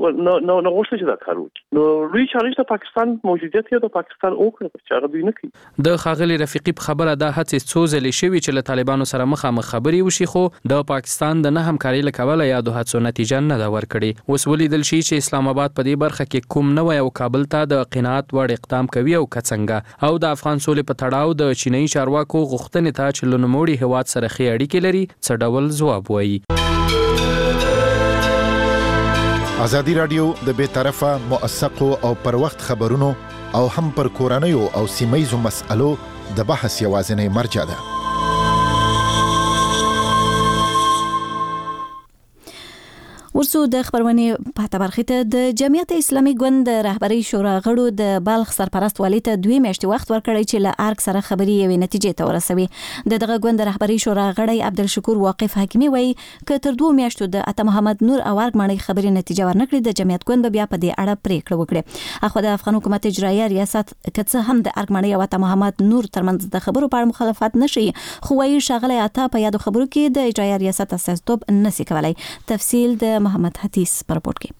نو غوښتل چې دا کار وکړي. نو لوی چالش د پاکستان موجودیت یې د پاکستان اوکړه چې هغه دوی نه کوي. د خاغلی رفیقي په خبره ده هڅې څو ځلې شوي چې له طالبانو سره مخامخ خبري وشي خو د پاکستان د نه همکاري له کبله یا د هڅو نتیجه نه ده ورکړې. اوس ولیدل شي چې اسلام آباد په دې برخه کې کوم نوی او کابل ته د قناعت وړ اقدام کوي او کڅنګه او د افغان سولې په تړاو د چینایي چارواکو غوښتنې ته چې له نوموړي هیواد سره ښې اړیکې لري څه ډول ځواب وایي. ازادي رادیو د بې طرفه موثقو او پر وخت خبرونو او هم پر کورنیو او سیمه‌یزو مسألو د بحث یوازینی مرجع ده. ورسو د خبرونې په برخه ته د جمعیت اسلامي ګوند رهبری شورا غړو د بلخ سرپرست والی ته 2 میاشتې وخت ورکړی چې له ارګ سره خبري یوې نتیجې ته ورسوي. دغه ګوند رهبری شورا غړی عبدالشکور واقف حکیمی وایي ک تر 2 میاشتو د عطا محمد نور او ارګ مړی خبري نتیجه ورنکړي د جمعیت ګوند بیا په دې اړه پریکړه وکړي. اخو د افغان حکومت اجرایي ریاست کڅه هم د ارګ مړی او عطا محمد نور ترمنځ د خبرو په اړه مخالفت نشي خو وایي شغله عطا په یادو خبرو کې د اجرایي ریاست استازیتوب نشي کولای. تفصیل د محمد حدیث پر رپورت کې.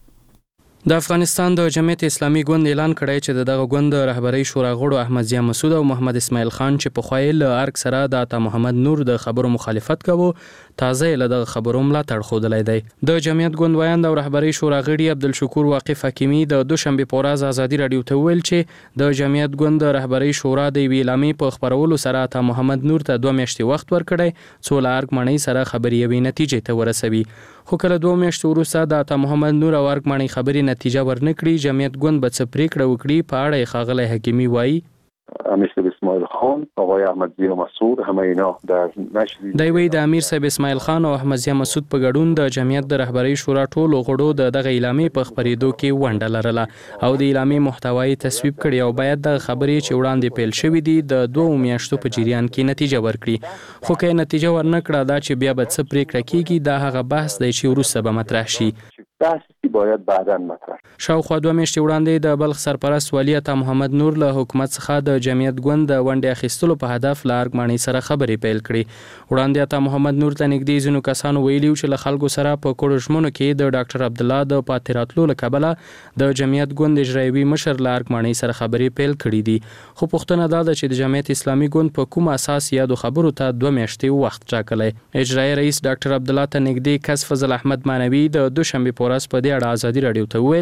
د افغانستان د جمعیت اسلامي ګوند اعلان کړی چې دغه ګوند رهبری شورا غړو احمد ضیا مسعود او محمد اسماعیل خان چې په خوایل ارګ سره د عطا محمد نور د خبرو مخالفت کوي تازه له دغه خبرو ملاتړ خوده دی. د جمعیت ګوند وایند او رهبری شورا غړي عبدالشکور واقف حکیمی د دوشنبه په ورځ ازادي رادیو ته ویل چې د جمعیت ګوند رهبری شورا د ویلامې په خبرولو سره عطا محمد نور ته 2 میاشتې وخت ورکړی څو له ارګ مړی سره خبري یوې نتیجې ته ورسوي. خو کله 2 میاشتې وروسته د عطا محمد نور او ارګ مړی خبري نتیجه ورنکړي جمعیت ګوند به څه پریکړه وکړي په اړه خاغلی حکیمی وایي امیر صاحب اسماعیل خان آقای احمد ضیا مسعود همه اینا در نشر دی د امیر صاحب اسماعیل خان او احمد ضیا مسعود په ګډون د جمعیت د رهبری شورا ټولو غړو دغه اعلامیې په خبرېدو کې ونډه لرله او د اعلامیې محتوای تصویب کړي او باید د خبرې چې وړاندې پیل شوې دي د 2 میاشتو په جریان کې نتیجه ورکړي. خو که نتیجه ورنکړه دا چې بیا به څه پریکړه کیږي دا هغه بحث دی چې وروسته به مطرح شي. بحثی باید بعداً مطرح. شاوخوا 2 میاشتې وړاندې د بلخ سرپرست والی عطا محمد نور له حکومت څخه د جمعیت ګوند د ونډې اخیستلو په هدف له ارګ مړی سره خبرې پیل کړې. وړاندې عطا محمد نور ته نږدې ځینو کسانو ویلي چې له خلکو سره په کوړو ژمنو کې د ډاکټر عبدالله د پاتې راتلو له کبله د جمعیت ګوند اجرایي مشر له ارګ مړی سره خبرې پیل کړې دي. خو پوښتنه دا ده چې د جمعیت اسلامي ګوند په کوم اساس یادو خبرو ته 2 میاشتې وخت ټاکلی. اجرایي رئیس ډاکټر عبدالله ته نږدې کس فضل احمد مانوي د دوشنبه په ورځ په دې اړه ازادي رادیو ته ویل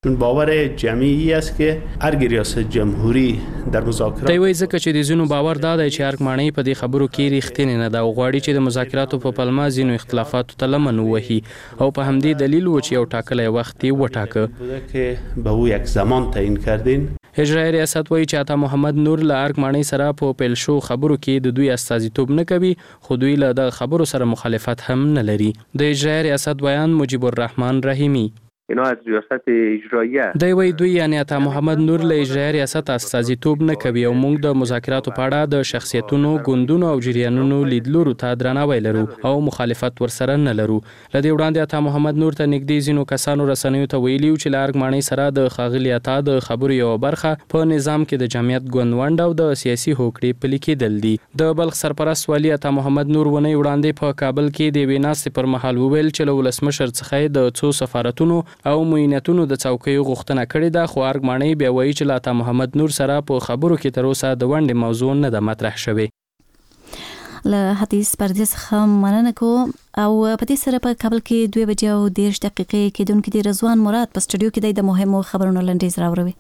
چون باور جمعی است که هر ریاست جمهوری در مذاکرات دی وایي ځکه چې د ځینو باور دا دی چې ارګ په دې خبرو کې ریښتینې نه ده او غواړي چې د مذاکراتو په پلمه ځینو اختلافاتو ته لمن ووهي او په همدې دلیل و چې یو ټاکلی وخت یې وټاکه. بوده که به او یک زمان تعیین کردین. اجرایي ریاست وایي چې عطا محمد نور له ارګ سره په پیل شو خبرو کې د دوی استازیتوب نه کوي خو دوی له دغه خبرو سره مخالفت هم نه لري. د اجرایي ریاست بیان مجیب الرحمن رحیمی اینا از ریاست اجراییه دی وایي دوی یعنی عطا محمد نور له اجرایي ریاست استازیتوب نه کوي او موږ د مذاکراتو په اړه د شخصیتونو ګوندونو او جریانونو لیدلورو ته درناوی لرو او مخالفت ورسره نه لرو. له دې وړاندې عطا محمد نور ته نږدې ځینو کسانو رسنیو ته ویلي چې له ارګ سره د ښاغلي عطا د خبرو یوه برخه په نظام کې د جمعیت ګوند ونډه او د سیاسي هوکړې پلي کېدل دي. د بلخ سرپرست والي عطا محمد نور ونې وړاندې په کابل کې د یوې ناستې پر مهال وویل چې له ولسمشر څخه د څو سفارتونو او معاینتونو د څوکیو غوښتنه کړې ده خو ارګ بیا وایي چې له عطا محمد نور سره په خبرو کې تر اوسه د ونډې موضوع نه ده مطرح شوې. له حدیث پردې څخه مننه کوم او په دې سره په کابل کې 2:30 کېدونکي د رضوان مراد په سټوډیو کې د مهمو خبرونو لنډیز راوړي.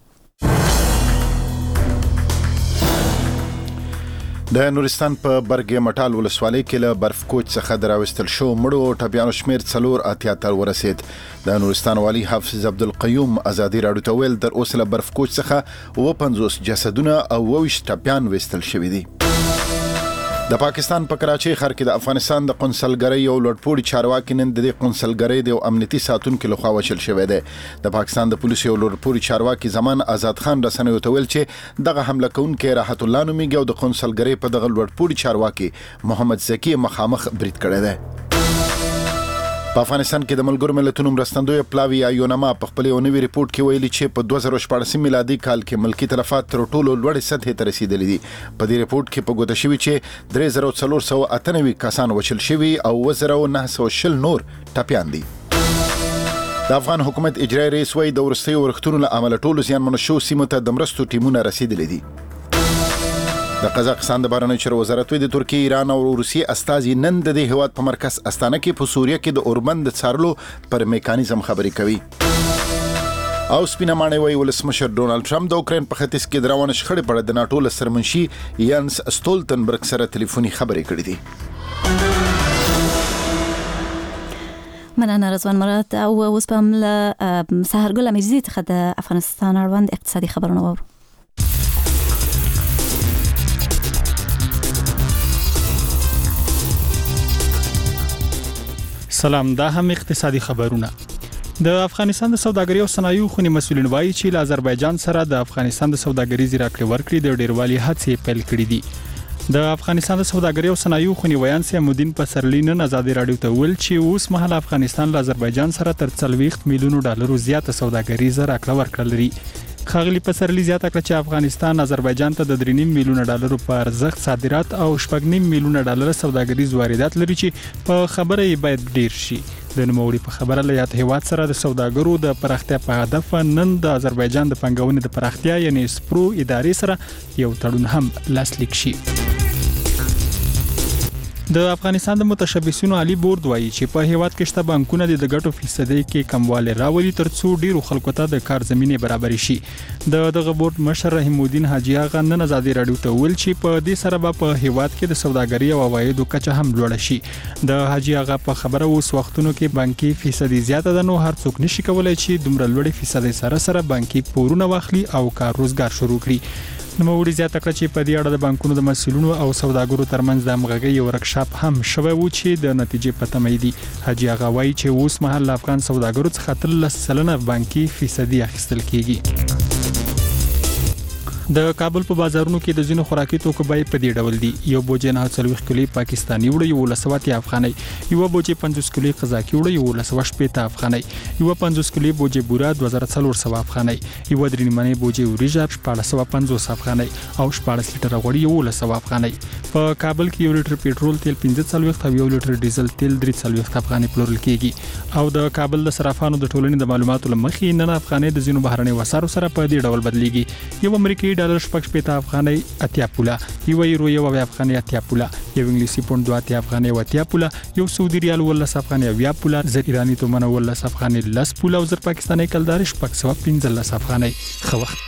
د نورستان په برګ مټال ولسوالۍ کې له برف کوچ څخه دراوستل شو مړو او ټپیانو شمیر 4 ته ورسید. د نورستان والی حافظ عبدالقیوم ازادي راډیو ته ویل تر اوسه له برف کوچ څخه 50 جسدونه او 20 ټپیان وستل شوي دي. د پاکستان په کراچۍ ښار کې د افغانستان د قونسلګرۍ یو لوړپوړي چارواکي نن د قونسلګرۍ د امنیتي ساتونکو لخوا وشل شوی دی. د پاکستان د پولیسو یو لوړپوړي چارواکي زمان آزاد خان رسنیو ته ویل چې دغه حمله کوونکی راحت الله نومیږي او د قونسلګرۍ په دغه لوړپوړي چارواکي محمد زکی مخامخ برید کړی دی. په افغانستان کې د ملګرو ملتونو مرستندوی پلاوی یونما په خپل یو نوی ریپورت کې ویلي چې په 2014 میلادي کال کې ملکی تلفات تر ټولو لوړې سطحې ته رسیدلې دي. په دې ریپورت کې په ګوته شوی چې 3498 کسان وشل شوي او 1920 نور ټپیان دي. د افغان حکومت اجرایي رئیس وایي د وروستیو ورښتونو له امله ټولو زیانمنو شوو سیمو ته د مرستو ټیمونه رسیدلي دي. د قزاقستان د بهرنیو چارو وزارت د ترکیه، ایران او روسیې استازي نن د دې هیواد په مرکز استانه کې په سوریه کې د اوربند د څارلو پر میکانیزم خبرې کوي. او سپینه ماڼۍ وایي ولسمشر ډونالد ټرمپ د اوکراین په ختیځ کې د روانې شخړې په اړه د ناټو له سرمنشي یانس سټولتنبرګ سره ټلیفوني خبرې کړې دي. مننه رضوان مراد او اوس به هم له سحرګل امیرزي څخه د افغانستان اړوند اقتصادي خبرونه واورو. سلام، دا هم اقتصادي خبرونه. د افغانستان د سوداګرۍ او صنایعو خونې مسؤلین وایي چې له آذربایجان سره د افغانستان د سوداګریزې راکړې ورکړې د ډیروالي هڅې پیل کړې دي. د افغانستان د سوداګرۍ او صنایعو خونې ویان سیمودین پسرلی نن ازادي راډیو ته ویل چې اوس مهال افغانستان له آذربایجان سره تر 40 میلیون ډالر زیاته سوداګریزه راکړه ورکړه لري. خاغلی پسرلی زیاته کړه چې افغانستان آذربایجان ته د 3.5 میلیون ډالر په ارزښت صادرات او 8.5 میلیون ډالر سوداګریز واردات لري چې په خبره یې باید ډیر شي. د نوموړي په خبره له یاد هیواد سره د سوداګرو د پراختیا په هدف نن د آذربایجان د پنګونې د پراختیا یعنی سپرو ادارې سره یو تړون هم لاسلیک شي. د افغانستان د متشبثینو عالی بورډ وایي چې په هیواد کې شته بانکونه د ګټو فیصدي کې کموالی راولي ترڅو ډیرو خلکو ته د کار زمینه برابر شي. دغه بورډ مشر رحیم الدین حاجی آغا نن ازادي راډیو ته ویل چې په دې سره به په هیواد کې د سوداګرۍ او عوایدو کچه هم لوړه شي. د حاجی آغا په خبره اوس وختونو کې بانکي فیصدي زیاته ده، نو هر څوک نشي کولای چې دومره لوړې فیصدي سره بانکي پورونه واخلي او کار روزګار شروع کړي. نوموړي زیاته کړه چې په دې اړه د بانکونو د مسؤلینو او سوداګرو ترمنځ د همغږۍ یو ورکشاپ هم شوی و چې د نتیجې په تمه دي. حاجی آغا وایي چې اوس مهال افغان سوداګرو څخه 13% بانکي فیصدي اخیستل کیږي. د کابل په بازارونو کې د ځینو خوراکي توکو بیې په دې ډول دي: یو بوجه 940 کیلو پاکستاني وړه 1180 افغانۍ، یو بوجه 50 کیلو قزاقي وړه 1180 افغانۍ، یو 50 کیلو بوجه بوره 2400 افغانۍ، یو درې نیمه بوجه وریجه 1450 افغانۍ او 14 لیټر غوړي 1100 افغانۍ. په کابل کې یو لیټر پېټرول تیل 15 او یو لیټر ډیزل تیل 340 افغانۍ پلورل کیږي. او د کابل د صرافانو د ټولنې د معلوماتو لمخې نن افغانۍ د ځینو بهرنۍ وسارو سره په دې ډول بدلېږي. یو امریکایي ډالر 8 افغانۍ 80 پوله، یو یورو 1 افغانۍ 80 پوله، یو انګلیسي پوند 2 افغانۍ 80 پوله، یو سعودي ریال 19 افغانۍ 20 پوله، زر ایرانی تومن 19 افغانۍ 10 پوله او زر پاکستاني کلدار 15 افغانۍ. خو وخت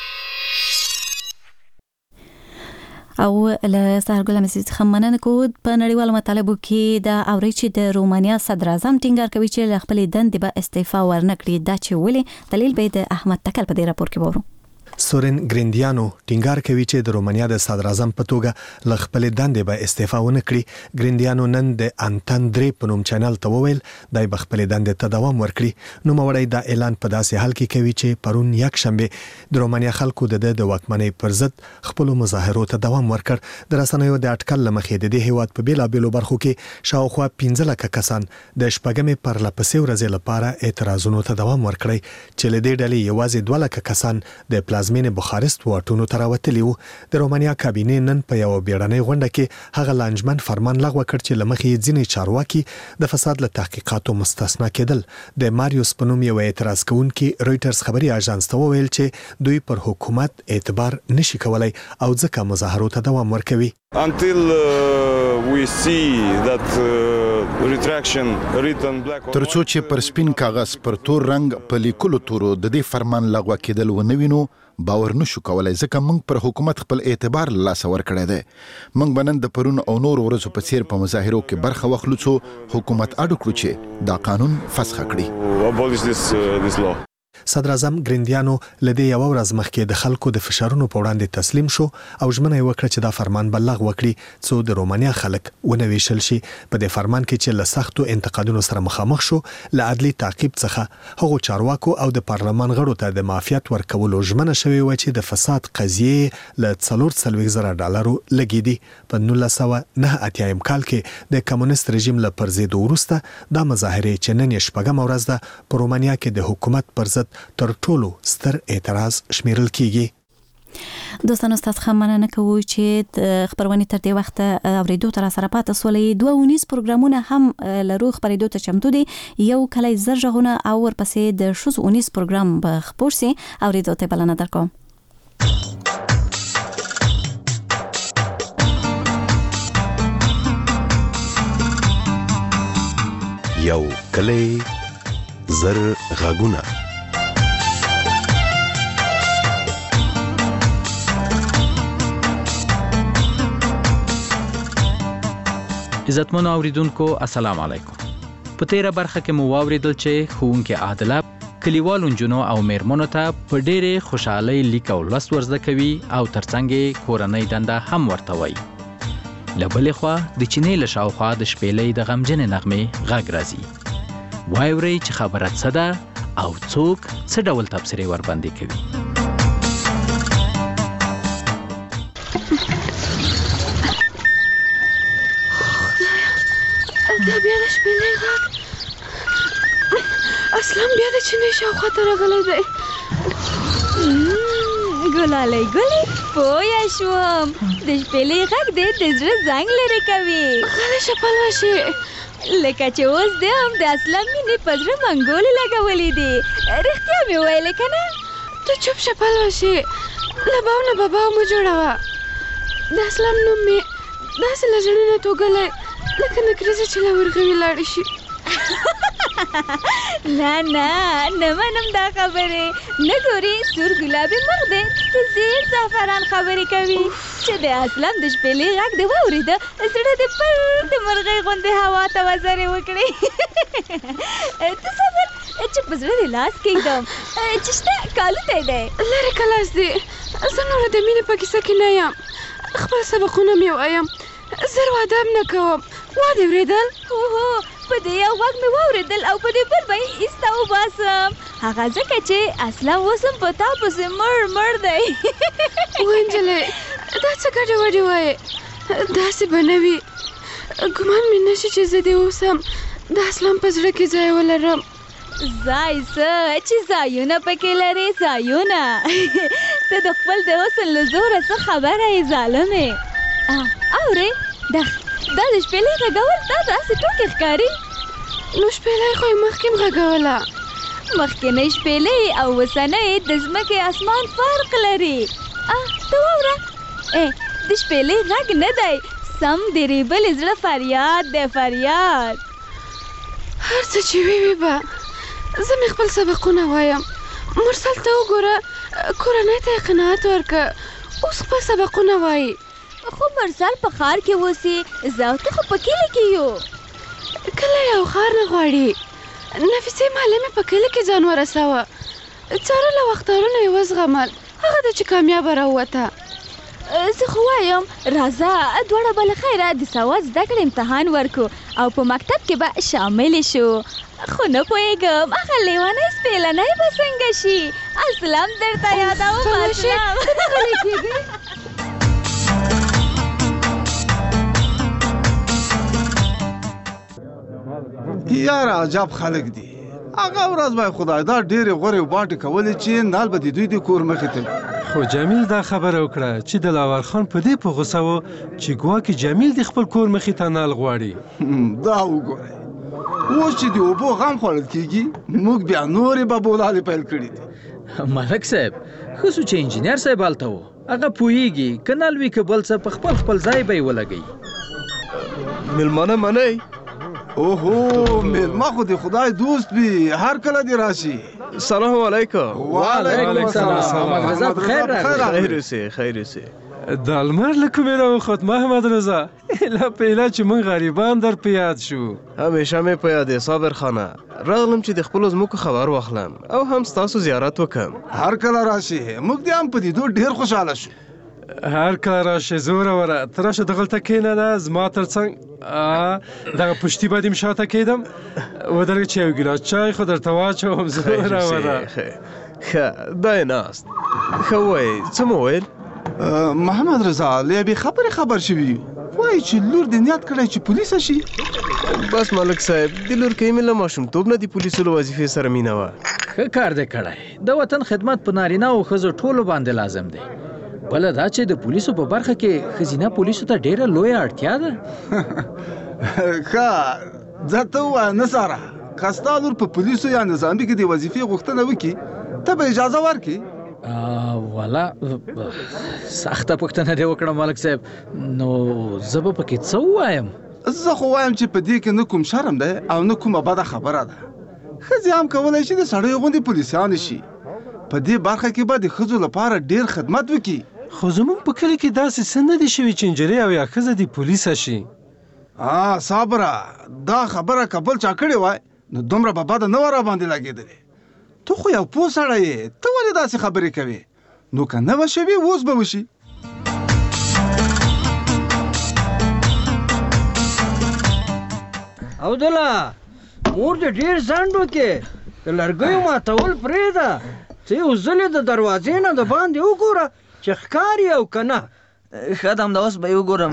او له سهرګل مسجد خمننه کو په نړیوال مطالبو کې د اوري چې د رومانیا صدر اعظم ټینګار کوي چې خپل دندې به استعفا ورنکړي، دا چې ولې دلیل به د احمد تکل په دې راپور کې وورو. سورن ګریندیانو ټینګار کوي چې د رومانیا د صدر اعظم په توګه ل خپل دندې به استعفا ونه کړي. ګریندیانو نن د انتن درې په نوم چینل ته وویل دای به خپل دندې ته دوام ورکړي. نو موري دا اعلان په داسې حال کې کوي چې پرون یک شنبه د رومانیا خلکو د واکمنۍ پر ضد خپل مظاهرو ته دوام ورکړ. د رسنیو د اټکل لمخې د دې هیواد په بیلابېلو برخو کې شاوخوا 15 لک کسان د شپږمې پر لپسې ورځې لپاره اعتراضونو ته دوام ورکړي چې له دې ډلې یوازې 2 لک کسان د پلازمینې بخارست واټونو ته راوتلي وو. د رومانیا کابینې نن په یو بیړنۍ غونډه کې هغه لانجمن فرمان لغوه کړ چې لمخې ځینې چارواکي د فساد له تحقیقاتو مستثنا کېدل. د ماریوس په نوم یو اعتراض کوونکي رويټرز خبري اژانس ته وویل چې دوی پر حکومت اعتبار نشي کولای او ځکه مظاهرو ته دوام ورکوي. Until we see that retraction written black ترڅو چې پر سپین کاغذ پر تور رنگ په لیکلو تورو د دې فرمان لغوه کېدل ونه وینو باور نشو کولای، ځکه موږ پر حکومت خپل اعتبار لاس ور کړی دی. موږ بنن د پرون او نور ورځو په څیر په مظاهرو کې برخه واخلو څو حکومت اډو کړو چې دا قانون فسخ کړي. صدر اعظم ګریندیانو لدې یو ورځ مخکې د خلکو د فشارونو په وړاندې تسلیم شو او ژمنه یې وکړه چې دا فرمان بلغ وکړي څو د رومانیا خلک ونه ویشل شي. په دې فرمان کې چې له سختو انتقادونو سره مخامخ شو، له عدلي تعقیب څخه هغو چارواکو او د پارلمان غړو ته د معافیت ورکولو ژمنه شوې و چې د فساد قضیې له 440,000 ډالرو لګې دي. په 1989 کال کې د کمونیست رژیم له پرځېدو وروسته دا مظاهرې چې نن یې شپږم ورځ ده په رومانیا کې د حکومت پر ضد تر ټولو ستر اعتراض شمیرل کیږي. دوستانو ستاسو خمنه کوو چې خبرونه تر دې وخت اوریدو تر سره پاتې سولې 2 پروګرامونه هم لرو خبرېدو ته چمتو دي. یو کله زرغونه او ورپسې د شوز 19 پروګرام به خبر سي اوریدو ته بلنه درکوم. یو کله زر غاګونه عزتمنو اوریدونکو السلام علیکم. په تیره برخه کې مو واوریدل چې ښوونکې عادله کلیوالو نجونو او میرمنو ته په ډېرې خوشحالۍ لیک او لوست ورزده کوي او ترڅنګ یې کورنۍ دنده هم ورته وایي. له بلې خوا د چینې له شاوخوا د شپېلۍ د غمجنې نغمې غږ راځي. واورئ چې خبره څه ده او څوک څه ډول تبصرې ورباندې کوي. دا بیا د شپېلۍ غږ اسلام بیا د چینې شاوخوا ته راغلی دی. ګلالۍ ګلې پوه شوم، د شپېلۍ غږ دی د زړه زنګ لرې کوي. غلی شه پلوشې، لکه چې اوس دی هم د اسلام مینې په زړه منګولې لګولې دي. رښتیا مې ویلې که نه؟ ته چوپ شه پلوشې، له باو نه به باو مه جوړوه. د اسلام نوم مې داسې له زړه نه توږلی لکه نکریزه چې له ورغوي لاړې شي. نه نه منم دا خبرې. نه ګورې سور ګلابي مخ دی د زیر زعفران خبرې کوي چې د اسلام د شپېلۍ غږ دې واورېده زړه دې پر د مرغۍ غوندې هوا ته وزرې وکړې. ته صبر چې په زړه دې لاس کېږدم چې شته کالو ته دی لرې که لاس دی. زه نوره د مینې په کیسه کې نه یم، خپل سبقونه مې وایم، زر واده هم نه کوم. واده اورېدل؟ هو په دې یو غږ مې واورېدل او په دې بل به یې ایسته وباسم. هغه ځکه چې اسلام اوس هم په تا پسې مړ دی. وای نجلۍ دا څه ګډې وډې وایې؟ داسې به نه وي. ګمان مې نه شي چې زه دې اوس هم د اسلام په زړه کې ځای ولرم. ځای څه چې ځایونه پکې لرې ځایونه. ته د خپل د حسن له زوره څه خبره یې ظالمې. اورې دا د شپېلۍ غږول دا داسې ټوکې ښکاري. نو شپېلۍ خو یې مخکې هم غږوله. مخکینۍ شپېلۍ او اوسنۍ د ځمکې اسمان فرق لري. ته واوره د شپېلې غږ نه دی سم د ریبل زړه فریاد دی فریاد هر څه چې وي به زه مې خپل سبقونه وایم مرسل ته وګوره کورنۍ ته یې قناعت ورکړه اوس خپل سبقونه وایي خو مرسل په ښار کې اوسي زه او ته خو په کلي کې یو کلی او ښار نه غواړي نفیسې معلمې په کلي کې ځان ورسوه څارله وختارونه یې وزغمل هغه ده چې کامیابه راووته زه خو وایم راځه دواړه به له خیره د سواد زده کړې امتحان ورکو او په مکتب کې به شاملې شو خو نه پوهېږم هغه لیونی سپېلنی به څنګه شي اسلام درته یادوم اسلام یاره عجب خلک دي هغه ورځ به خدای دا ډېرې غورې باټې کولې چې نال به د دوی د کور مخې ته خو جمیل دا خبره وکړه چې دلاور خان په دې په غوسه و چې ګواکې جمیل د خپل کور مخې ته نال غواړي دا وګورئ اوس چې د اوبو غم خوړل کېږي موږ بیا نورې ببولالې پیل کړي دي ملک صاحب ښه سو چې انجینر صاحب هلته و هغه پوهېږي که نل وي که بل څه په خپل ځای به یې ولګوي مېلمانه منئ اوهو مېلمه خو د خدای دوست وي هر کله دې راشي سلام علیکم وعلیکم السلام محمد رضا بخیر راغلی خیر اوسې د لمر له کومې راوخوت محمد رضا ایله په ایله چې موږ غریبان در په یاد شو همیشه مې په یاد صابر خانه راغلم چې د خپلو ځمکو خبر واخلم او هم ستاسو زیارت وکړم هر کله راشي موږ دې هم په لیدو ډېر خوشحاله شو هر کله راشي زوروره ته راشه دغلته کښېنه زما تر څنګ دغه پشتي به دې شاته کېدم ودرېږه چې یو ګیلاس چای خو درته واچوم زوروره ښه دا یې ناست ښه وایي څه مو ویل محمد رضا له یوې خبرې خبر شوي وایي چې لور دې نیت کړی چې پولیسه شي بس ملک صاحب د لور کې مې له ماشومتوب نه د پولیسو له وظیفې سره مینه وه ښه کار دی کړی د وطن خدمت په نارینه او ښځو ټولو باندې لازم دی بله دا چې د پولیسو په برخه کې ښځینه پولیسو ته ډېره لویه اړتیا ده ښه زه ته ووایه نه ساره که ستا لور په پولیسو یا نظامي کې د وظیفې غوښتنه وکړي ته به اجازه ورکړي والا سخته پوښتنه دې وکړه ملک صاحب نو زه به پکې څه ووایم زه خو وایم چې په دې کې نه کوم شرم دی او نه کومه بده خبره ده ښځې هم کولی شي د سړیو غوندې پولیسیانې شي په دې برخه کې به د ښځو لپاره ډېر خدمت وکړي خو زموږ په کلي کې داسې څه نه دي شوي چې نجلۍ او یا ښځه د پولیسه شي صابره دا خبره که بل چا کړې وای نو دومره به بده نه وه راباندې لګېدلې ته خو یو پوه سړی یې ته ولې داسې خبرې کوې نو که نه به شوي اوس به وشي عبدالله مور دې ډېر ځنډ وکې د لرګیو ماتول پرېږده څه یو ځل یې د دروازې نه د باندې وګوره چې ښکاري او که نه ښه ده همدا اوس به یې وګورم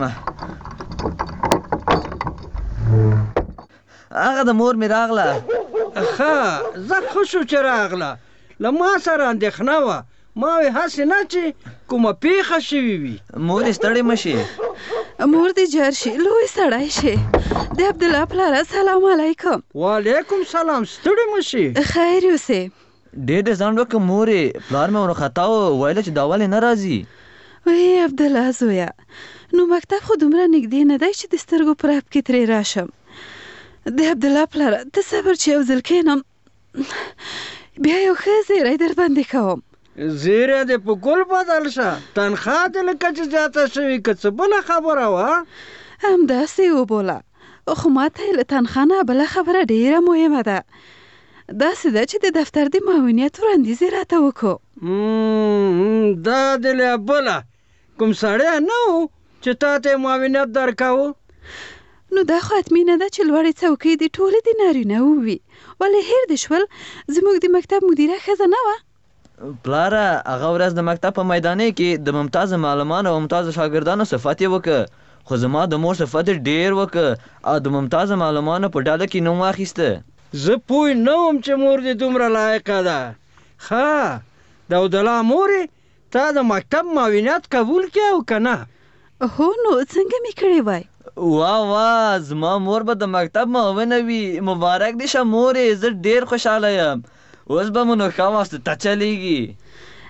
هغه د مور مې راغله ښه زه ښه شو چې راغله له ما سره اندېښنه وه ما وې هسې نه چې کومه پیښه شوې وي مور یې ستړې مه شي مور دې جار شي لوی سړی شي د عبدالله پلاره سلام علیکم وعلیکم سلام ستړې مه شي خیر اوسې ډېر دې ځنډ وکړه مورې پلار مې ورخطا و ویله چې دا ولې نه راځي وی عبدالله زویه نو مکتب خو دومره نږدې نه دی چې د سترګو په رپ کې ترې راشم د عبدالله پلاره ته صبر چې یو ځل کښېنم بیا یو ښه زیری در باندې کوم زیری دې په ګل بدل شه تنخواه دې لکه چې زیاته شوي که څه بله خبره وه همداسې وبوله خو ما ته یې له تنخواه نه بله خبره ډېره مهمه ده داسې ده چې د دفتر د معاونیت وړاندیز یې راته وکړو دا دې له بله کوم سړی نه و چې تا ته یې معاونیت درکاوه نو دا خو حتمي نه ده چې لوړې څوکۍ دې ټولې د نارینه‌وو وي ولې هېر دې شول زموږ د مکتب مدیره ښځه نه وه پلاره هغه ورځ د مکتب په میدانۍ کې د ممتازه معلمانو او ممتازه شاګردانو صفت یې وکړه خو زما د مور صفت یې ډېر وکړه او د ممتازه معلمانو په ډله کې نوم واخیسته زه پوه نه وم چې مور دې دومره لایقه ده ښه د عبدالله مورې تا د مکتب معاونیت قبول کړې او که نه هو نو څنګه مې کړې وای واه زما مور به د مکتب معاونه وي مبارک دې شه مورې زه ډېر خوشحاله یم اوس به مو نو ښه واسطه چلیږي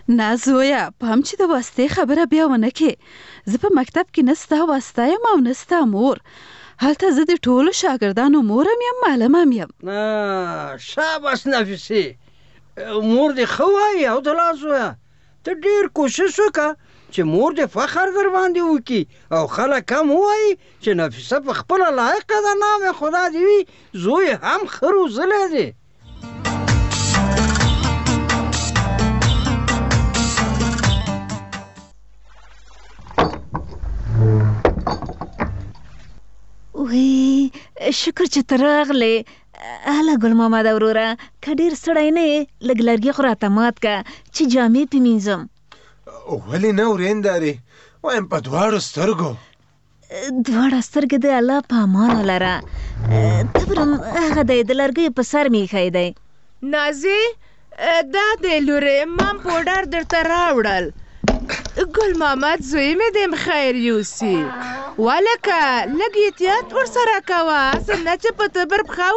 نه زویا پام چې د واسطې خبره بیا ونه کې زه په مکتب کې نه ستا واسطه یم او نه ستا مور هلته زه د ټولو شاګردانو مور هم یم معلم هم یم شاباس نفیسې مور دې ښه وایي او د لا زویا ته ډېر کوشش وکړه چې مور دې فخر در باندې وکړي او خلک هم ووایي چې نفیسه په خپله لایقه ده نام خدا دې وي زوی هم ښه روزلی دی وی شکر چې ته راغلې هله ګل محمد وروره که ډېر ستړی نه یې لږ لرګي خو راته مات که چې جامې پې مینځم ولې نه ورېندارې وایم په دواړو سترګو دواړه سترګې د الله په امان ولره تبرم هغه دی د لرګیو په سر مې ایښی دی نازې دا دی لورې مام پوډر درته راوړل ګل محمد زوی مې دیم خیر یوسي ولکه لږ احتیاط ورسره کوه څنګه چې په تبر پښه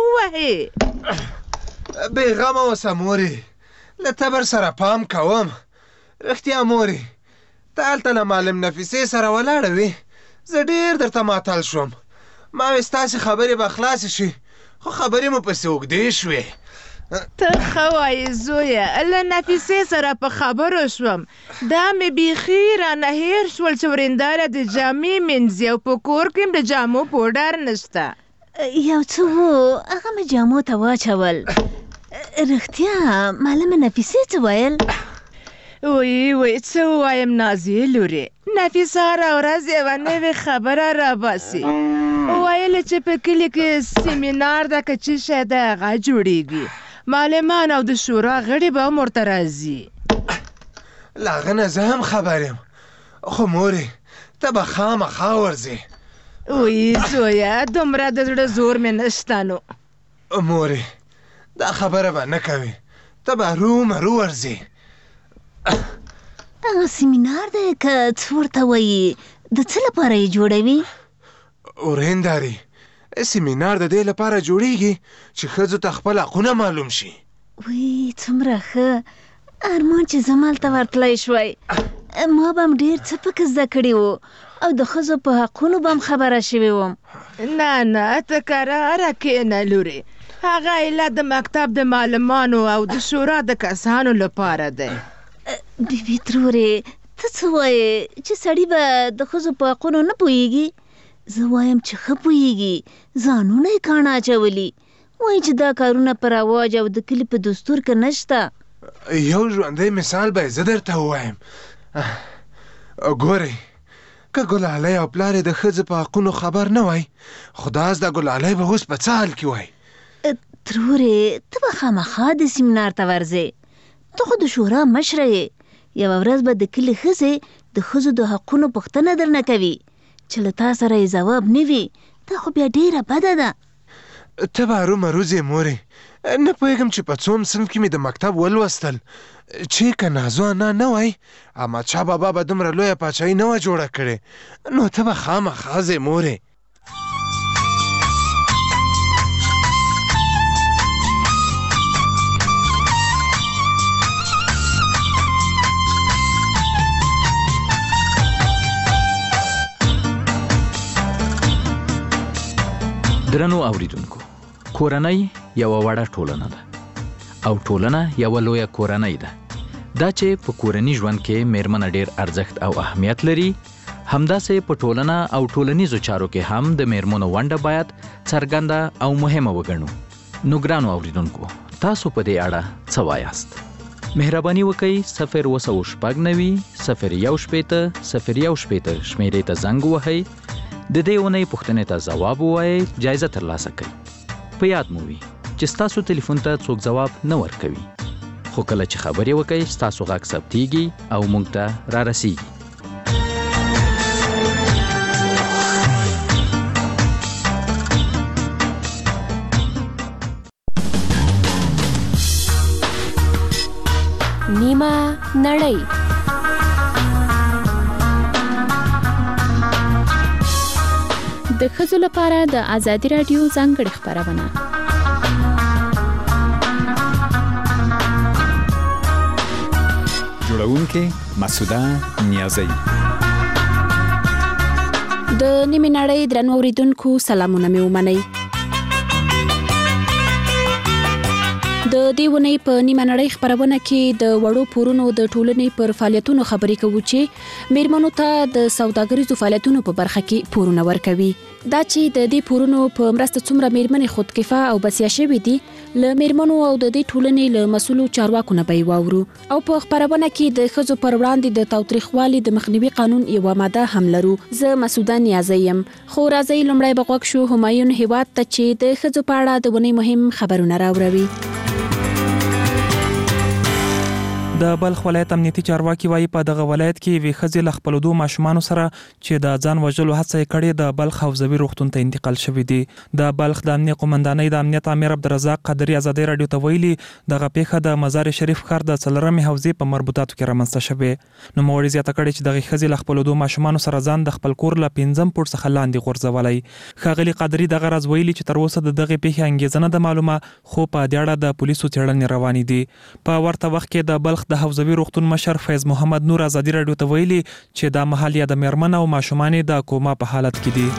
ووهې بېغمه اوسه مورې له تبر سره پام کوم رښتیا مورې ته هلته له معلم نفیسې سره ولاړه وې زه ډېر درته معطل شوم ما وې ستاسې خبرې به خلاصې شي خو خبرې مو پسې اوږدې شوې ته ښه وایې زویه له نفیسې سره په خبرو شوم دا مې بیخي رانه هېر شول چې ورېنداره د جامې مینځي او په کور کې د جامو پوډر نشته یو څه و هغه مې جامو ته واچول رښتیا معلمه نفیسې څه ویل وی څه ووایم نازیې لورې نفیسه هره ورځ یوه نوې خبره راباسي ویلې چې په کلي کې سیمینار ده که څه شی ده هغه جوړېږي معلمان او د شورا غړي به هم ورته راځي له هغه نه زه هم خبر یم خو مورې ته به خامخا ورځې وی زویه دومره د زړه زور مې نشته نو مورې دا خبره به نه کوې ته به هرومرو ورځې هغه سیمینار دی که څه ورته وایي د څه لپاره یې جوړوي ورېندارې سیمینار د دې لپاره جوړیږي چې ښځو ته خپل حقونه معلوم شي وی څومره ښه ارمان چې زه هلته ورتلی شوی ما به هم ډېر څه پکې زده کړي وو او د ښځو په حقونو به هم خبره شوې وم نه ته کراره کښېنه لورې هغه علت د مکتب د معلمانو او د شورا د کسانو لپاره دی بیبي ترورې ته څه وایې چې سړي به د ښځو په حقونو نه پوهېږي زه وایم چې ښه پوهېږي ځانونه یې کاڼه اچولي وایي چې دا کارونه په رواج او د کلي په دستور کې نشته یو ژوندی مثال به یې زه درته ووایم ګورئ که ګلالۍ او پلار یې د ښځې په حقونو خبر نه وای خو داس د ګلالۍ به اوس په څه حال کې وای ترورې ته به خامخا د سیمینار ته ورځې ته خو د شورا مشره یې یوه ورځ به د کلي ښځې د ښځو د حقونو پوښتنه درنه کوي چې له تا سره یې ځواب نه وي دا خو بیا ډېره بده ده ته به هرومرو ځې مورې نه پوهېږم چې په څوم صنف کې مې د مکتب ولوستل چې که نازو انا نه وای احمدشاه بابا به دومره لویه پاچاهي نه وه جوړه کړې نو ته به خامخا ځې مورې درنو اوریدونکو کورنۍ یوه وړه ټولنه ده او ټولنه یوه لویه کورنۍ ده دا چې په کورني ژوند کې میرمنه ډیر ارزښت او اهمیت لري همداسې په ټولنه او ټولنیزو چارو کې هم د میرمنو ونډه باید څرګنده او مهمه وګڼو نو ګرانو اوریدونکو تاسو په دې اړه څه وایاست مهرباني وکړئ 01690 015 015 شمیرې ته زنګ ووهئ د دې اونۍ پوښتنې ته ځواب ووایئ جایزه ترلاسه کړئ په یاد مو وي چې ستاسو ټلیفون ته څوک ځواب نه ورکوي خو کله چې خبرې وکړئ ستاسو غږ ثبتیږي او موږ ته را رسیږي نیمه نړۍ د ښځو لپاره د ازادي راډیو ځانګړې خپرونه جوړونکې مسعوده نیازی. د نیمه نړۍ درنو اوریدونکو سلامونه مې ومنئ. د دې ونې په نیمه نړۍ خبرونه کې د وړو پورونو د ټولنې پر فعالیتونو خبرې کوو چې میرمنو ته د سوداګریزو فعالیتونو په برخه کې پورونه ورکوي. دا چې د دې پورونو په مرسته څومره میرمنې خودکفا او بسیا شوي دي له میرمنو او د دې ټولنې له مسؤلو چارواکو نه به واورو. او په خبرونه کې د ښځو پر وړاندې د تاوتریخوالي د مخنیوي قانون یوه ماده هم لرو. زه مسعوده نیازی یم. خو راځئ لومړی به غوږ شو همایون هیواد ته چې د ښځو په اړه د ونې مهم خبرونه راوړي. د بلخ ولایت امنیتي چارواکي وایي په دغه ولایت کې وی ښځې له خپلو دوه ماشومانو سره چې د ځان وژلو هڅه یې کړې د بلخ حوزوي روغتون ته انتقال شوي دي. د بلخ د امنیه قومندانۍ د امنیت امیر عبدالرزاق قادري ازادي راډیو ته ویلي دغه پیښه د مزار شریف ښار د څلورمې حوزې په مربوطاتو کې رامنځته شوې. نوموړي زیاته کړې چې دغه ښځې له خپلو دوه ماشومانو سره ځان د خپل کور له 5 پوړ څخه لاندې غورځولی. ښاغلي قادري دغه راز ویلي چې تر اوسه د دغه پیښې انګیزه نه ده معلومه، خو په دې اړه د پولیسو څېړنې روانې دي. په ورته وخت کې د بلخ د حوزوي روغتون مشر فیض محمد نور ازادي راډیو ته ویلي چې دا مهال یا د میرمن او ماشومانې د کوما په حالت کې دي.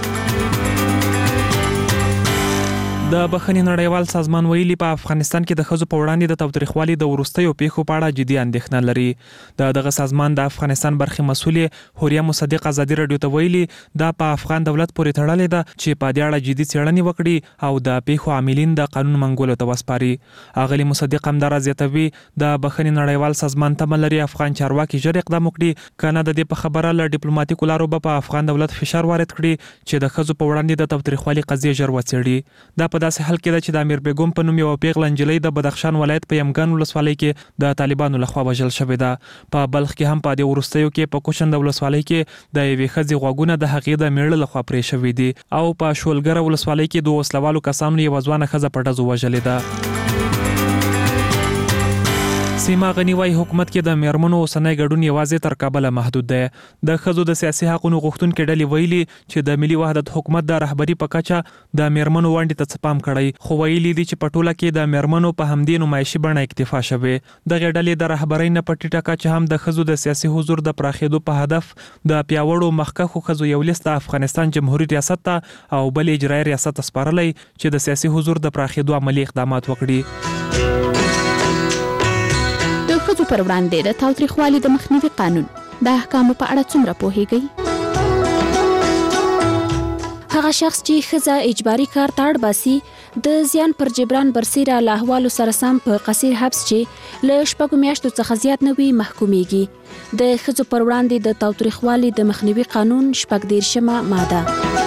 د بخښنې نړیوال سازمان ویلي په افغانستان کې د ښځو په وړاندې د تاوتریخوالي د وروستیو پیښو په اړه جدي اندېښنه لري. دغه سازمان د افغانستان برخې مسؤل حوريه مصدق ازادي راډیو ته ویلي دا په افغان دولت پورې تړلې ده چې په دې اړه جدي څېړنې وکړي او د پیښو عاملین د قانون منګولو ته وسپاري. اغلي مصدق همدارا زیاتوي د بخښنې نړیوال سازمان تمه لري افغان چارواکي ژر اقدام وکړي کنه د دې په خبره له ډیپلوماټیکو لارو به په افغان دولت فشار وارد کړي چې د ښځو په وړاندې د تاوتریخوالي قضیه ژر وڅېړي. دا په داسې حال کې ده چې د امیر بیګم په نوم یو پیغله نجلۍ د بدخشان ولایت په یمګان ولسوالۍ کې د طالبانو لخوا وژل شوې ده. په بلخ کې هم په دې وروستیو کې په کوشند ولسوالۍ کې د یوې ښځې غوږونه د هغې د میړه لخوا پرې شوي دي او په شولګره ولسوالۍ کې د وسلوالو کسانو یوه ځوانه ښځه په ډزو وژلې ده. سیما غنی وای حکومت کې د میرمنو اوسنۍ ګډون یوازې تر کابل محدود دی. د ښځو د سیاسي حقوقو غوښتونکو ډلې ویلي چې د ملي وحدت حکومت د رهبری په کچه د میرمنو ونډې ته څه پام کړی، خو ویلي دي چې په ټوله کې د میرمنو په همدې نمایشي بڼه اکتفا شوې. دغه ډلې د رهبرۍ نه په ټیټه کچه هم د ښځو د سیاسي حضور د پراخېدو په هدف د پیاوړو مخکښو ښځو یو لیست د افغانستان جمهوریت ریاست ته او بل اجرایي ریاست ته سپارلی چې د سیاسي حضور د پراخېدو عملي اقدامات وکړي. د ښځو پر وړاندې د تاوتریخوالي د مخنیوي قانون د احکامو په اړه څومره پوهیږئ؟ هغه شخص چې ښځه اجباري کار ته اړ باسي د زیان پر جبران برسیره له احوالو سره سم په قصیر حبس چې له 6 میاشتو څخه زیات نه وي محکومیږي. د ښځو پر وړاندې د تاوتریخوالي د مخنیوي قانون 14مه ماده.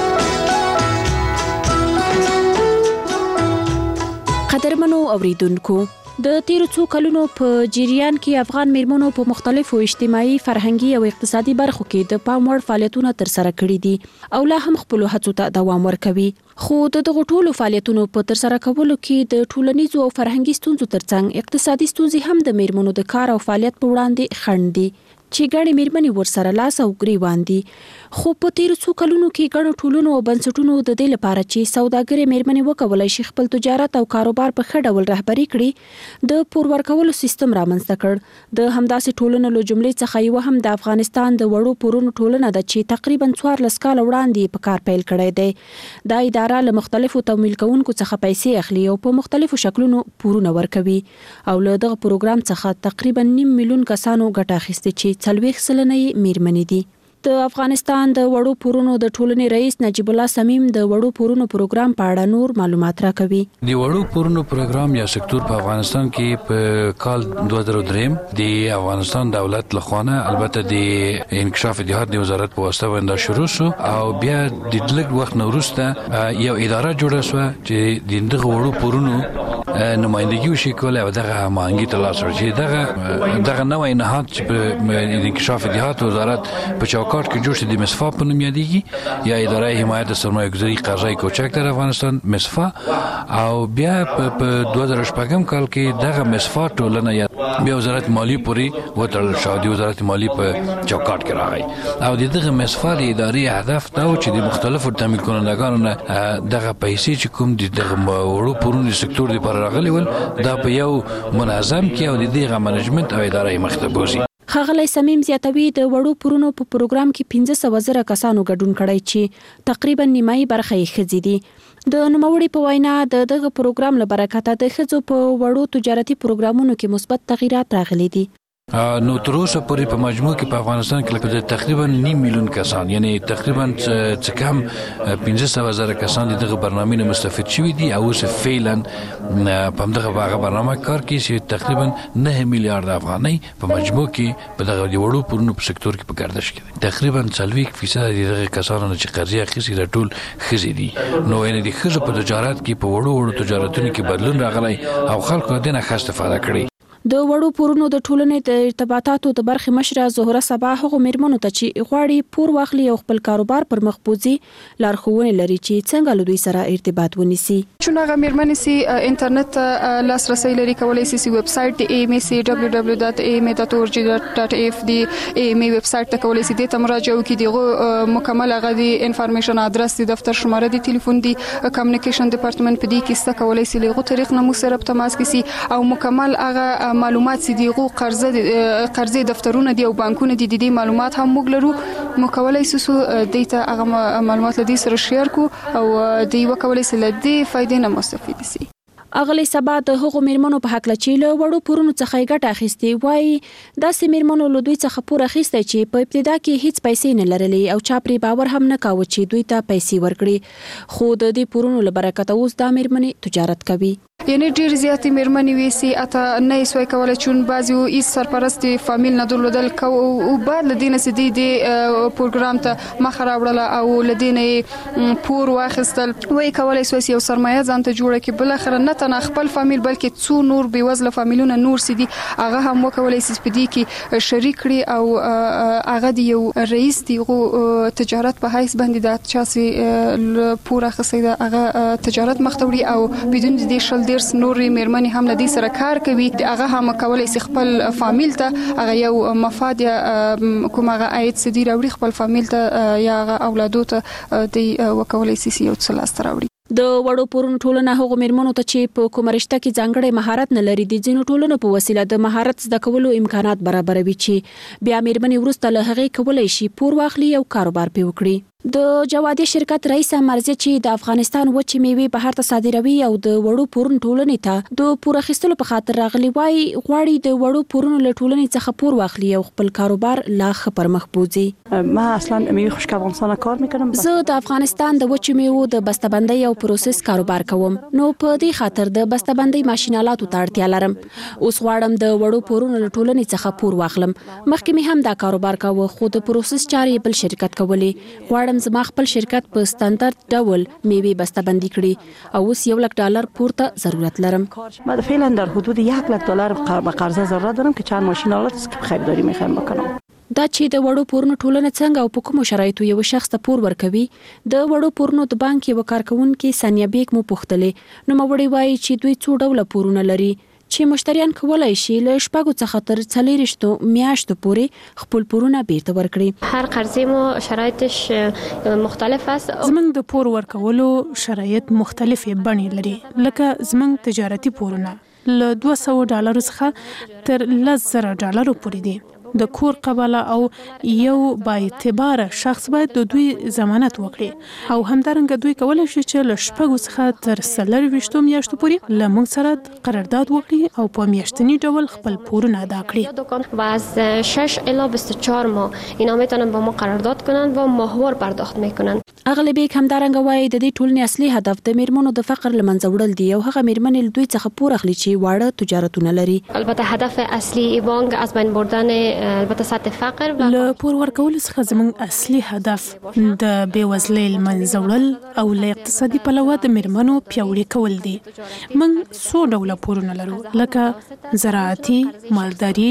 قدرمنو اوریدونکو، د تیرو څو کلونو په جریان کې افغان میرمنو په مختلفو اجتماعي، فرهنګي او اقتصادي برخو کې د پام وړ فعالیتونه ترسره کړي دي او لا هم خپلو هڅو ته دوام ورکوي. خو د دغو ټولو فعالیتونو په ترسره کولو کې د ټولنیزو او فرهنګي ستونزو ترڅنګ اقتصادي ستونزې هم د میرمنو د کار او فعالیت په وړاندې خنډ دي چې ګڼې میرمنې ورسره لاس او ګریوان دي. خو په تیرو څو کلونو کې ګڼو ټولنو او بنسټونو د دې لپاره چې سوداګرې میرمنې وکولای شي خپل تجارت او کاروبار په ښه ډول رهبري کړي د پور ورکولو سیستم رامنځته کړ. د همداسې ټولنو له جملې څخه یو هم د افغانستان د وړو پورونو ټولنه ده چې تقریبا 14 کاله وړاندې په کار پیل کړی دی. دا اداره له مختلفو تمویل کوونکو څخه پیسې اخلي او په مختلفو شکلونو پورونه ورکوي او له دغه پروګرام څخه تقریبا 9 میلیون کسانو ګټه اخیستې چې 40 سلنې میرمنې دي. د افغانستان د وړو پورونو د ټولنې رئیس نجیب الله سمیم د وړو پورونو پروګرام په اړه نور معلومات راکوي. د وړو پورونو پروګرام یا سکتور په افغانستان کې په کال 2003 د افغانستان دولت لخوا البته د انکشاف اتحاد د وزارت په واسطه باندې شروع شو او بیا د لږ وخت وروسته یو اداره جوړه شوه چې دغه وړو پورونو نمائندګي وشي کولای او دغه مانګي ته لاس ورشي. دغه نوې نهاد چې په انکشاف اتحاد وزارت په چوکاټ کې جوړ شي د مسفا په نوم یادېږي یا اداره حمایت سرمایه‌گذاري قرضې کوچک در افغانستان مسفا او بیا په 2014 کال کې دغه مسفا ټولنه یا بیا وزارت مالی پوری وتړل شو. د وزارت مالی په چوکاټ کې راغی او دغه مسفا د ادارې هدف دا و چې د مختلفو تامین کنندگانو نه دغه پیسې چې کوم دغه وړو پورونو سکتور لپاره راغلي ول دا په یو منظم کې او دغه منیجمنت او ادارې مخته بوزي. ښاغلی صمیم زیاتوي د وړو پورونو په پروګرام کې 15,000 کسانو ګډون کړی چې تقریبا نیمایي برخه یې ښځې دي. د نوموړي په وینا د دغه پروګرام له برکته د ښځو په وړو تجارتي پروګرامونو کې مثبت تغیرات راغلي دي. نو تر اوسه پورې په مجموع کې په افغانستان کې تقریبا 9 میلیون کسان یعنی تقریبا څه کم 15,000 کسان دغه برنامې نه مستفید شوي دي او اوس فعلا په دغه برنامه کار کوي چې تقریبا 9 میلیارډ افغانۍ په مجموع کې په دغه وړو پورونو په سکتور کې په ګردش کې دي. تقریبا 40% دغه کسانو چې قرضې اخیستي د ټول ښځې دي. نو یعنی د ښځو په تجارت کې په وړو تجارتونو کې بدلون راغلی او خلکو د نه ښه استفاده کړي. د وړو پورونو د ټولنې د ارتباطاتو د برخې مشره زهره صبا هغو میرمنو ته چې غواړي پور واخلي او خپل کاروبار پر مخ بوځي لارښوونې لري چې څنګه له دوی سره ارتباط ونیسي. چون هغه میرمنې سي انټرنیټ لاسرسي لري کولای سي ویب سټ www.ama.org.af دی AMA ویب سټ ته کولای سي د تمراجعو کې دغه مکمل هغه دی انفارمیشن ادرس دی دفتر شماره دی ټلیفون دی کمیونیکیشن ډپارټمنټ په دې کې ست کولای سي له طریق نه مو سره تماس کیسي او مکمل هغه معلومات سي دیغه قرضې دفترونه دی او بانکونه دی د معلومات هم موږ لرو مو کولای سو دیتا هغه معلومات لدی سره شیر کو او دی وکولای سي لدی فائدې نه مستفید سي. اغلی سبا د هغو میرمنو په حق لچې له وړو پورونو څخه ګټه اخیستي وای داسې میرمنو له دوی څخه پور اخیسته چې په ابتدا کې هیڅ پیسې نه لرلې او چا پرې باور هم نه کاوه چې دوی ته پیسې ورکړي خو د دې پورونو له برکته اوس دا میرمنې تجارت کوي. یعنی ډیر زیاتې میرمنې ویسي اته نه سوي کولای چون بعضی ایس سرپرست فامیل نه درلودل او بعد لدینه سدي د پروګرام ته مخ راوړل او لدینه پور واخستل وای کولای سوي یو سرمایه ځان ته جوړه کې بل اخر نه تن خپل فامیل بلکې څو نور بیوزله فامیلونه نور سدي هغه هم وکولای سي سپدي کې شریک کړي او هغه دی یو رئیس دی تجارت په حیث باندې د چاسي پورا خسیده هغه تجارت مختوري او بدون دې شل ډیر نوري میرمنې هم لدی سره کار کوي هغه هم کولای سي خپل فامیل ته هغه یو مفاد کومه عاید سدي راوړي خپل فامیل ته یا اولادو ته دی وکولای سي یو څه لاس راوړي. د وړو پورونو ټولنه هغو میرمنو ته چې په کوم رشته کې ځانګړی مهارت نه لري د ځینو ټولنو په وسیله د مهارت زده کولو امکانات برابروي چې بیا میرمنې وروسته له هغې کولای شي پور واخلي او کاروبار پې وکړي. د جوادي شرکت رئیس مرزي چې د افغانستان وچې میوې بهر ته صادروي او د وړو پورونو ټولنې ته د پور اخیستلو په خاطر راغلي وای غواړي د وړو پورونو له ټولنې څخه پور واخلي او خپل کاروبار لا ښه پر مخ بوځي. ما اصلا میوه خشک افغانستان کار میکنم. زه د افغانستان د وچې میوو د بسته‌بندۍ او پروسس کاروبار کوم نو په دې خاطر د بسته‌بندۍ ماشینالاتو ته اړتیا لرم. اوس غواړم د وړو پورونو له ټولنې څخه پور واخلم. مخکې مې هم دا کاروبار کاوه خو د پروسس چارې بل شرکت کولې غواړم زما خپل شرکت په ستاندرد ډول میوه بسته‌بندي کړي او اوس $1,00,000 پورته ضرورت لرم. ما فعلا در حدود $1,00,000 به قرضه ضرورت دارم که چند ماشینالات است که خریداری میخوام بکنم. دا چې د وړو پورونو ټولنه څنګه او په کومو شرایطو یو شخص ته پور ورکوي د وړو پورونو د بانک یو کارکونکو ثانیه بیگ مو پوښتلې نو موړي وایي چې دوی څو ډول پورونه لري چې مشتریان کولای شي له شپږو څخه تر 40 میاشتو پورې خپل پورونه بیرته ورکړي. هر قرضې مو شرایطش مختلف است. زمنګ د پور ورکولو شرایط مختلفې بڼې لري لکه زمنګ تجارتي پورونه له $200 څخه تر $10,000 پورې دي. د کور قباله او یو با اعتبار شخص باید د دوی ضمانت وکړي او همدارنګه دوی کولای شي چې له شپږو څخه تر 24 میاشتو پورې له موږ سره قرارداد وکړي او په میاشتنی ډول خپل پورونه ادا کړي و از 6 الی 24 ماه اینا میتونن با ما قرارداد کنن و ماهوار پرداخت میکنن. اغلبی همدارنګه وایي د دې ټولنې اصلي هدف د میرمنو د فقر لمنځه وړل دي او هغه میرمنې دوی څخه پور اخلي چې واړه تجارتونه لري. البته هدف اصلي بانک از بین بردن البته سطح فقر له پور ورکول څخه زموږ اصلي هدف د بیوزلۍ لمنځه وړل او له اقتصادي پلوه د میرمنو پیاوړي کول دي. موږ څو ډوله پورونه لرو لکه زراعتي، مالداري،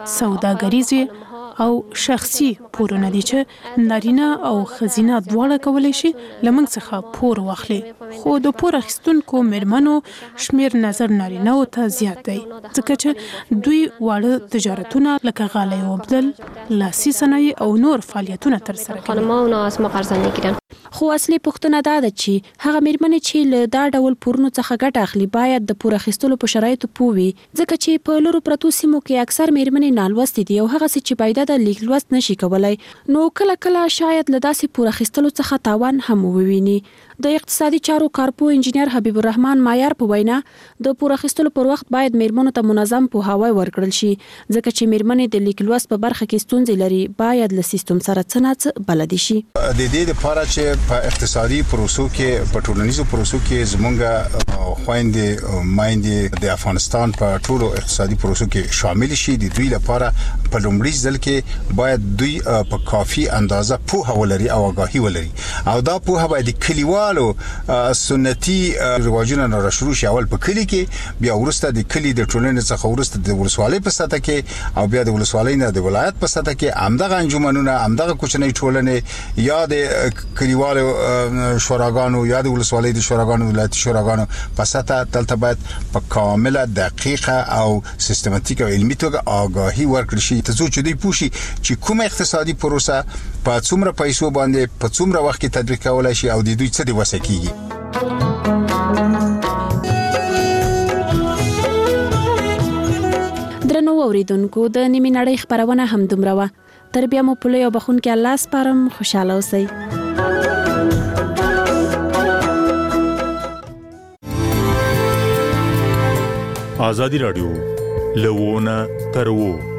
سوداګریزي او شخصي پورونه دي چې نارینه او ښځینه دواړه کولی شي له موږ څخه پور واخلي خو د پور اخیستونکو میرمنو شمیر نظر نارینه‌و ته زیات دی ځکه چې دوی واړه تجارتونه لکه غالۍ اوبدل، لاسي صنایع او نور فعالیتونه ترسره کوي. خانم‌ها اونا از ما قرض میگیرن. خو اصلي پوښتنه دا ده چې هغه میرمنې چې له دا ډول پورونو څخه ګټه اخلي باید د پور اخیستلو په شرایطو پوه وي، ځکه چې په لرو پرتو سیمو کې اکثر میرمنې نالوستې دي او هغه څه چې پیدا د لیک لوست نشي کولای، نو کله شاید له داسې پور اخیستلو څخه تاوان هم وویني. د اقتصادي چارو کارپو انجینر حبیب الرحمن مایار په وینا د پور اخیستلو پر وخت باید میرمنو ته منظم پوهاوی ورکړل شي، ځکه چې میرمنې د لیک لوست په برخه کې ستونزې لري، باید له سیستم سره څه نه څه بلد شي. د دې لپاره چې په اقتصادي پروسو کې په ټولنیزو پروسو کې زمونږ خويندې مایندې د افغانستان په ټولو اقتصادي پروسو کې شامل شي، د دوی لپاره په لومړي ځل کې باید دوی په کافي اندازه پوهه ولري او آگاهي ولري، او دا پوهه باید کلیوالو سنتي رواجونه نه شروع شي. اول په کلی کې، بیا ورسته د کلی د ټولنې څخه ورسته د ولسوالۍ په سطح کې، او بیا د ولسوالۍ نه د ولایت په سطح کې، همدغه انجمنونه، همدغه کوچنۍ ټولنې یا د کلیوالو شوراګانو یا د ولسوالۍ د شوراګانو ولایتي شوراګانو په سطح دلته باید په کامله دقیقه او سیستماتیک او علمي توګه آگاهي ورکړل شي، ترڅو چې دوی پوه شي چې کومه اقتصادي پروسه په څومره پیسو باندې په څومره وخت کې تطبیق کولای شي او د دوی څه دی وسه کیږي. درنو اوریدونکو، د نیمې نړۍ خبرونه هم دومره وه. تر بیا مو په لوی او بخښونکي الله سپارم. خوشاله اوسئ. ازادي راډیو له ونه تر وو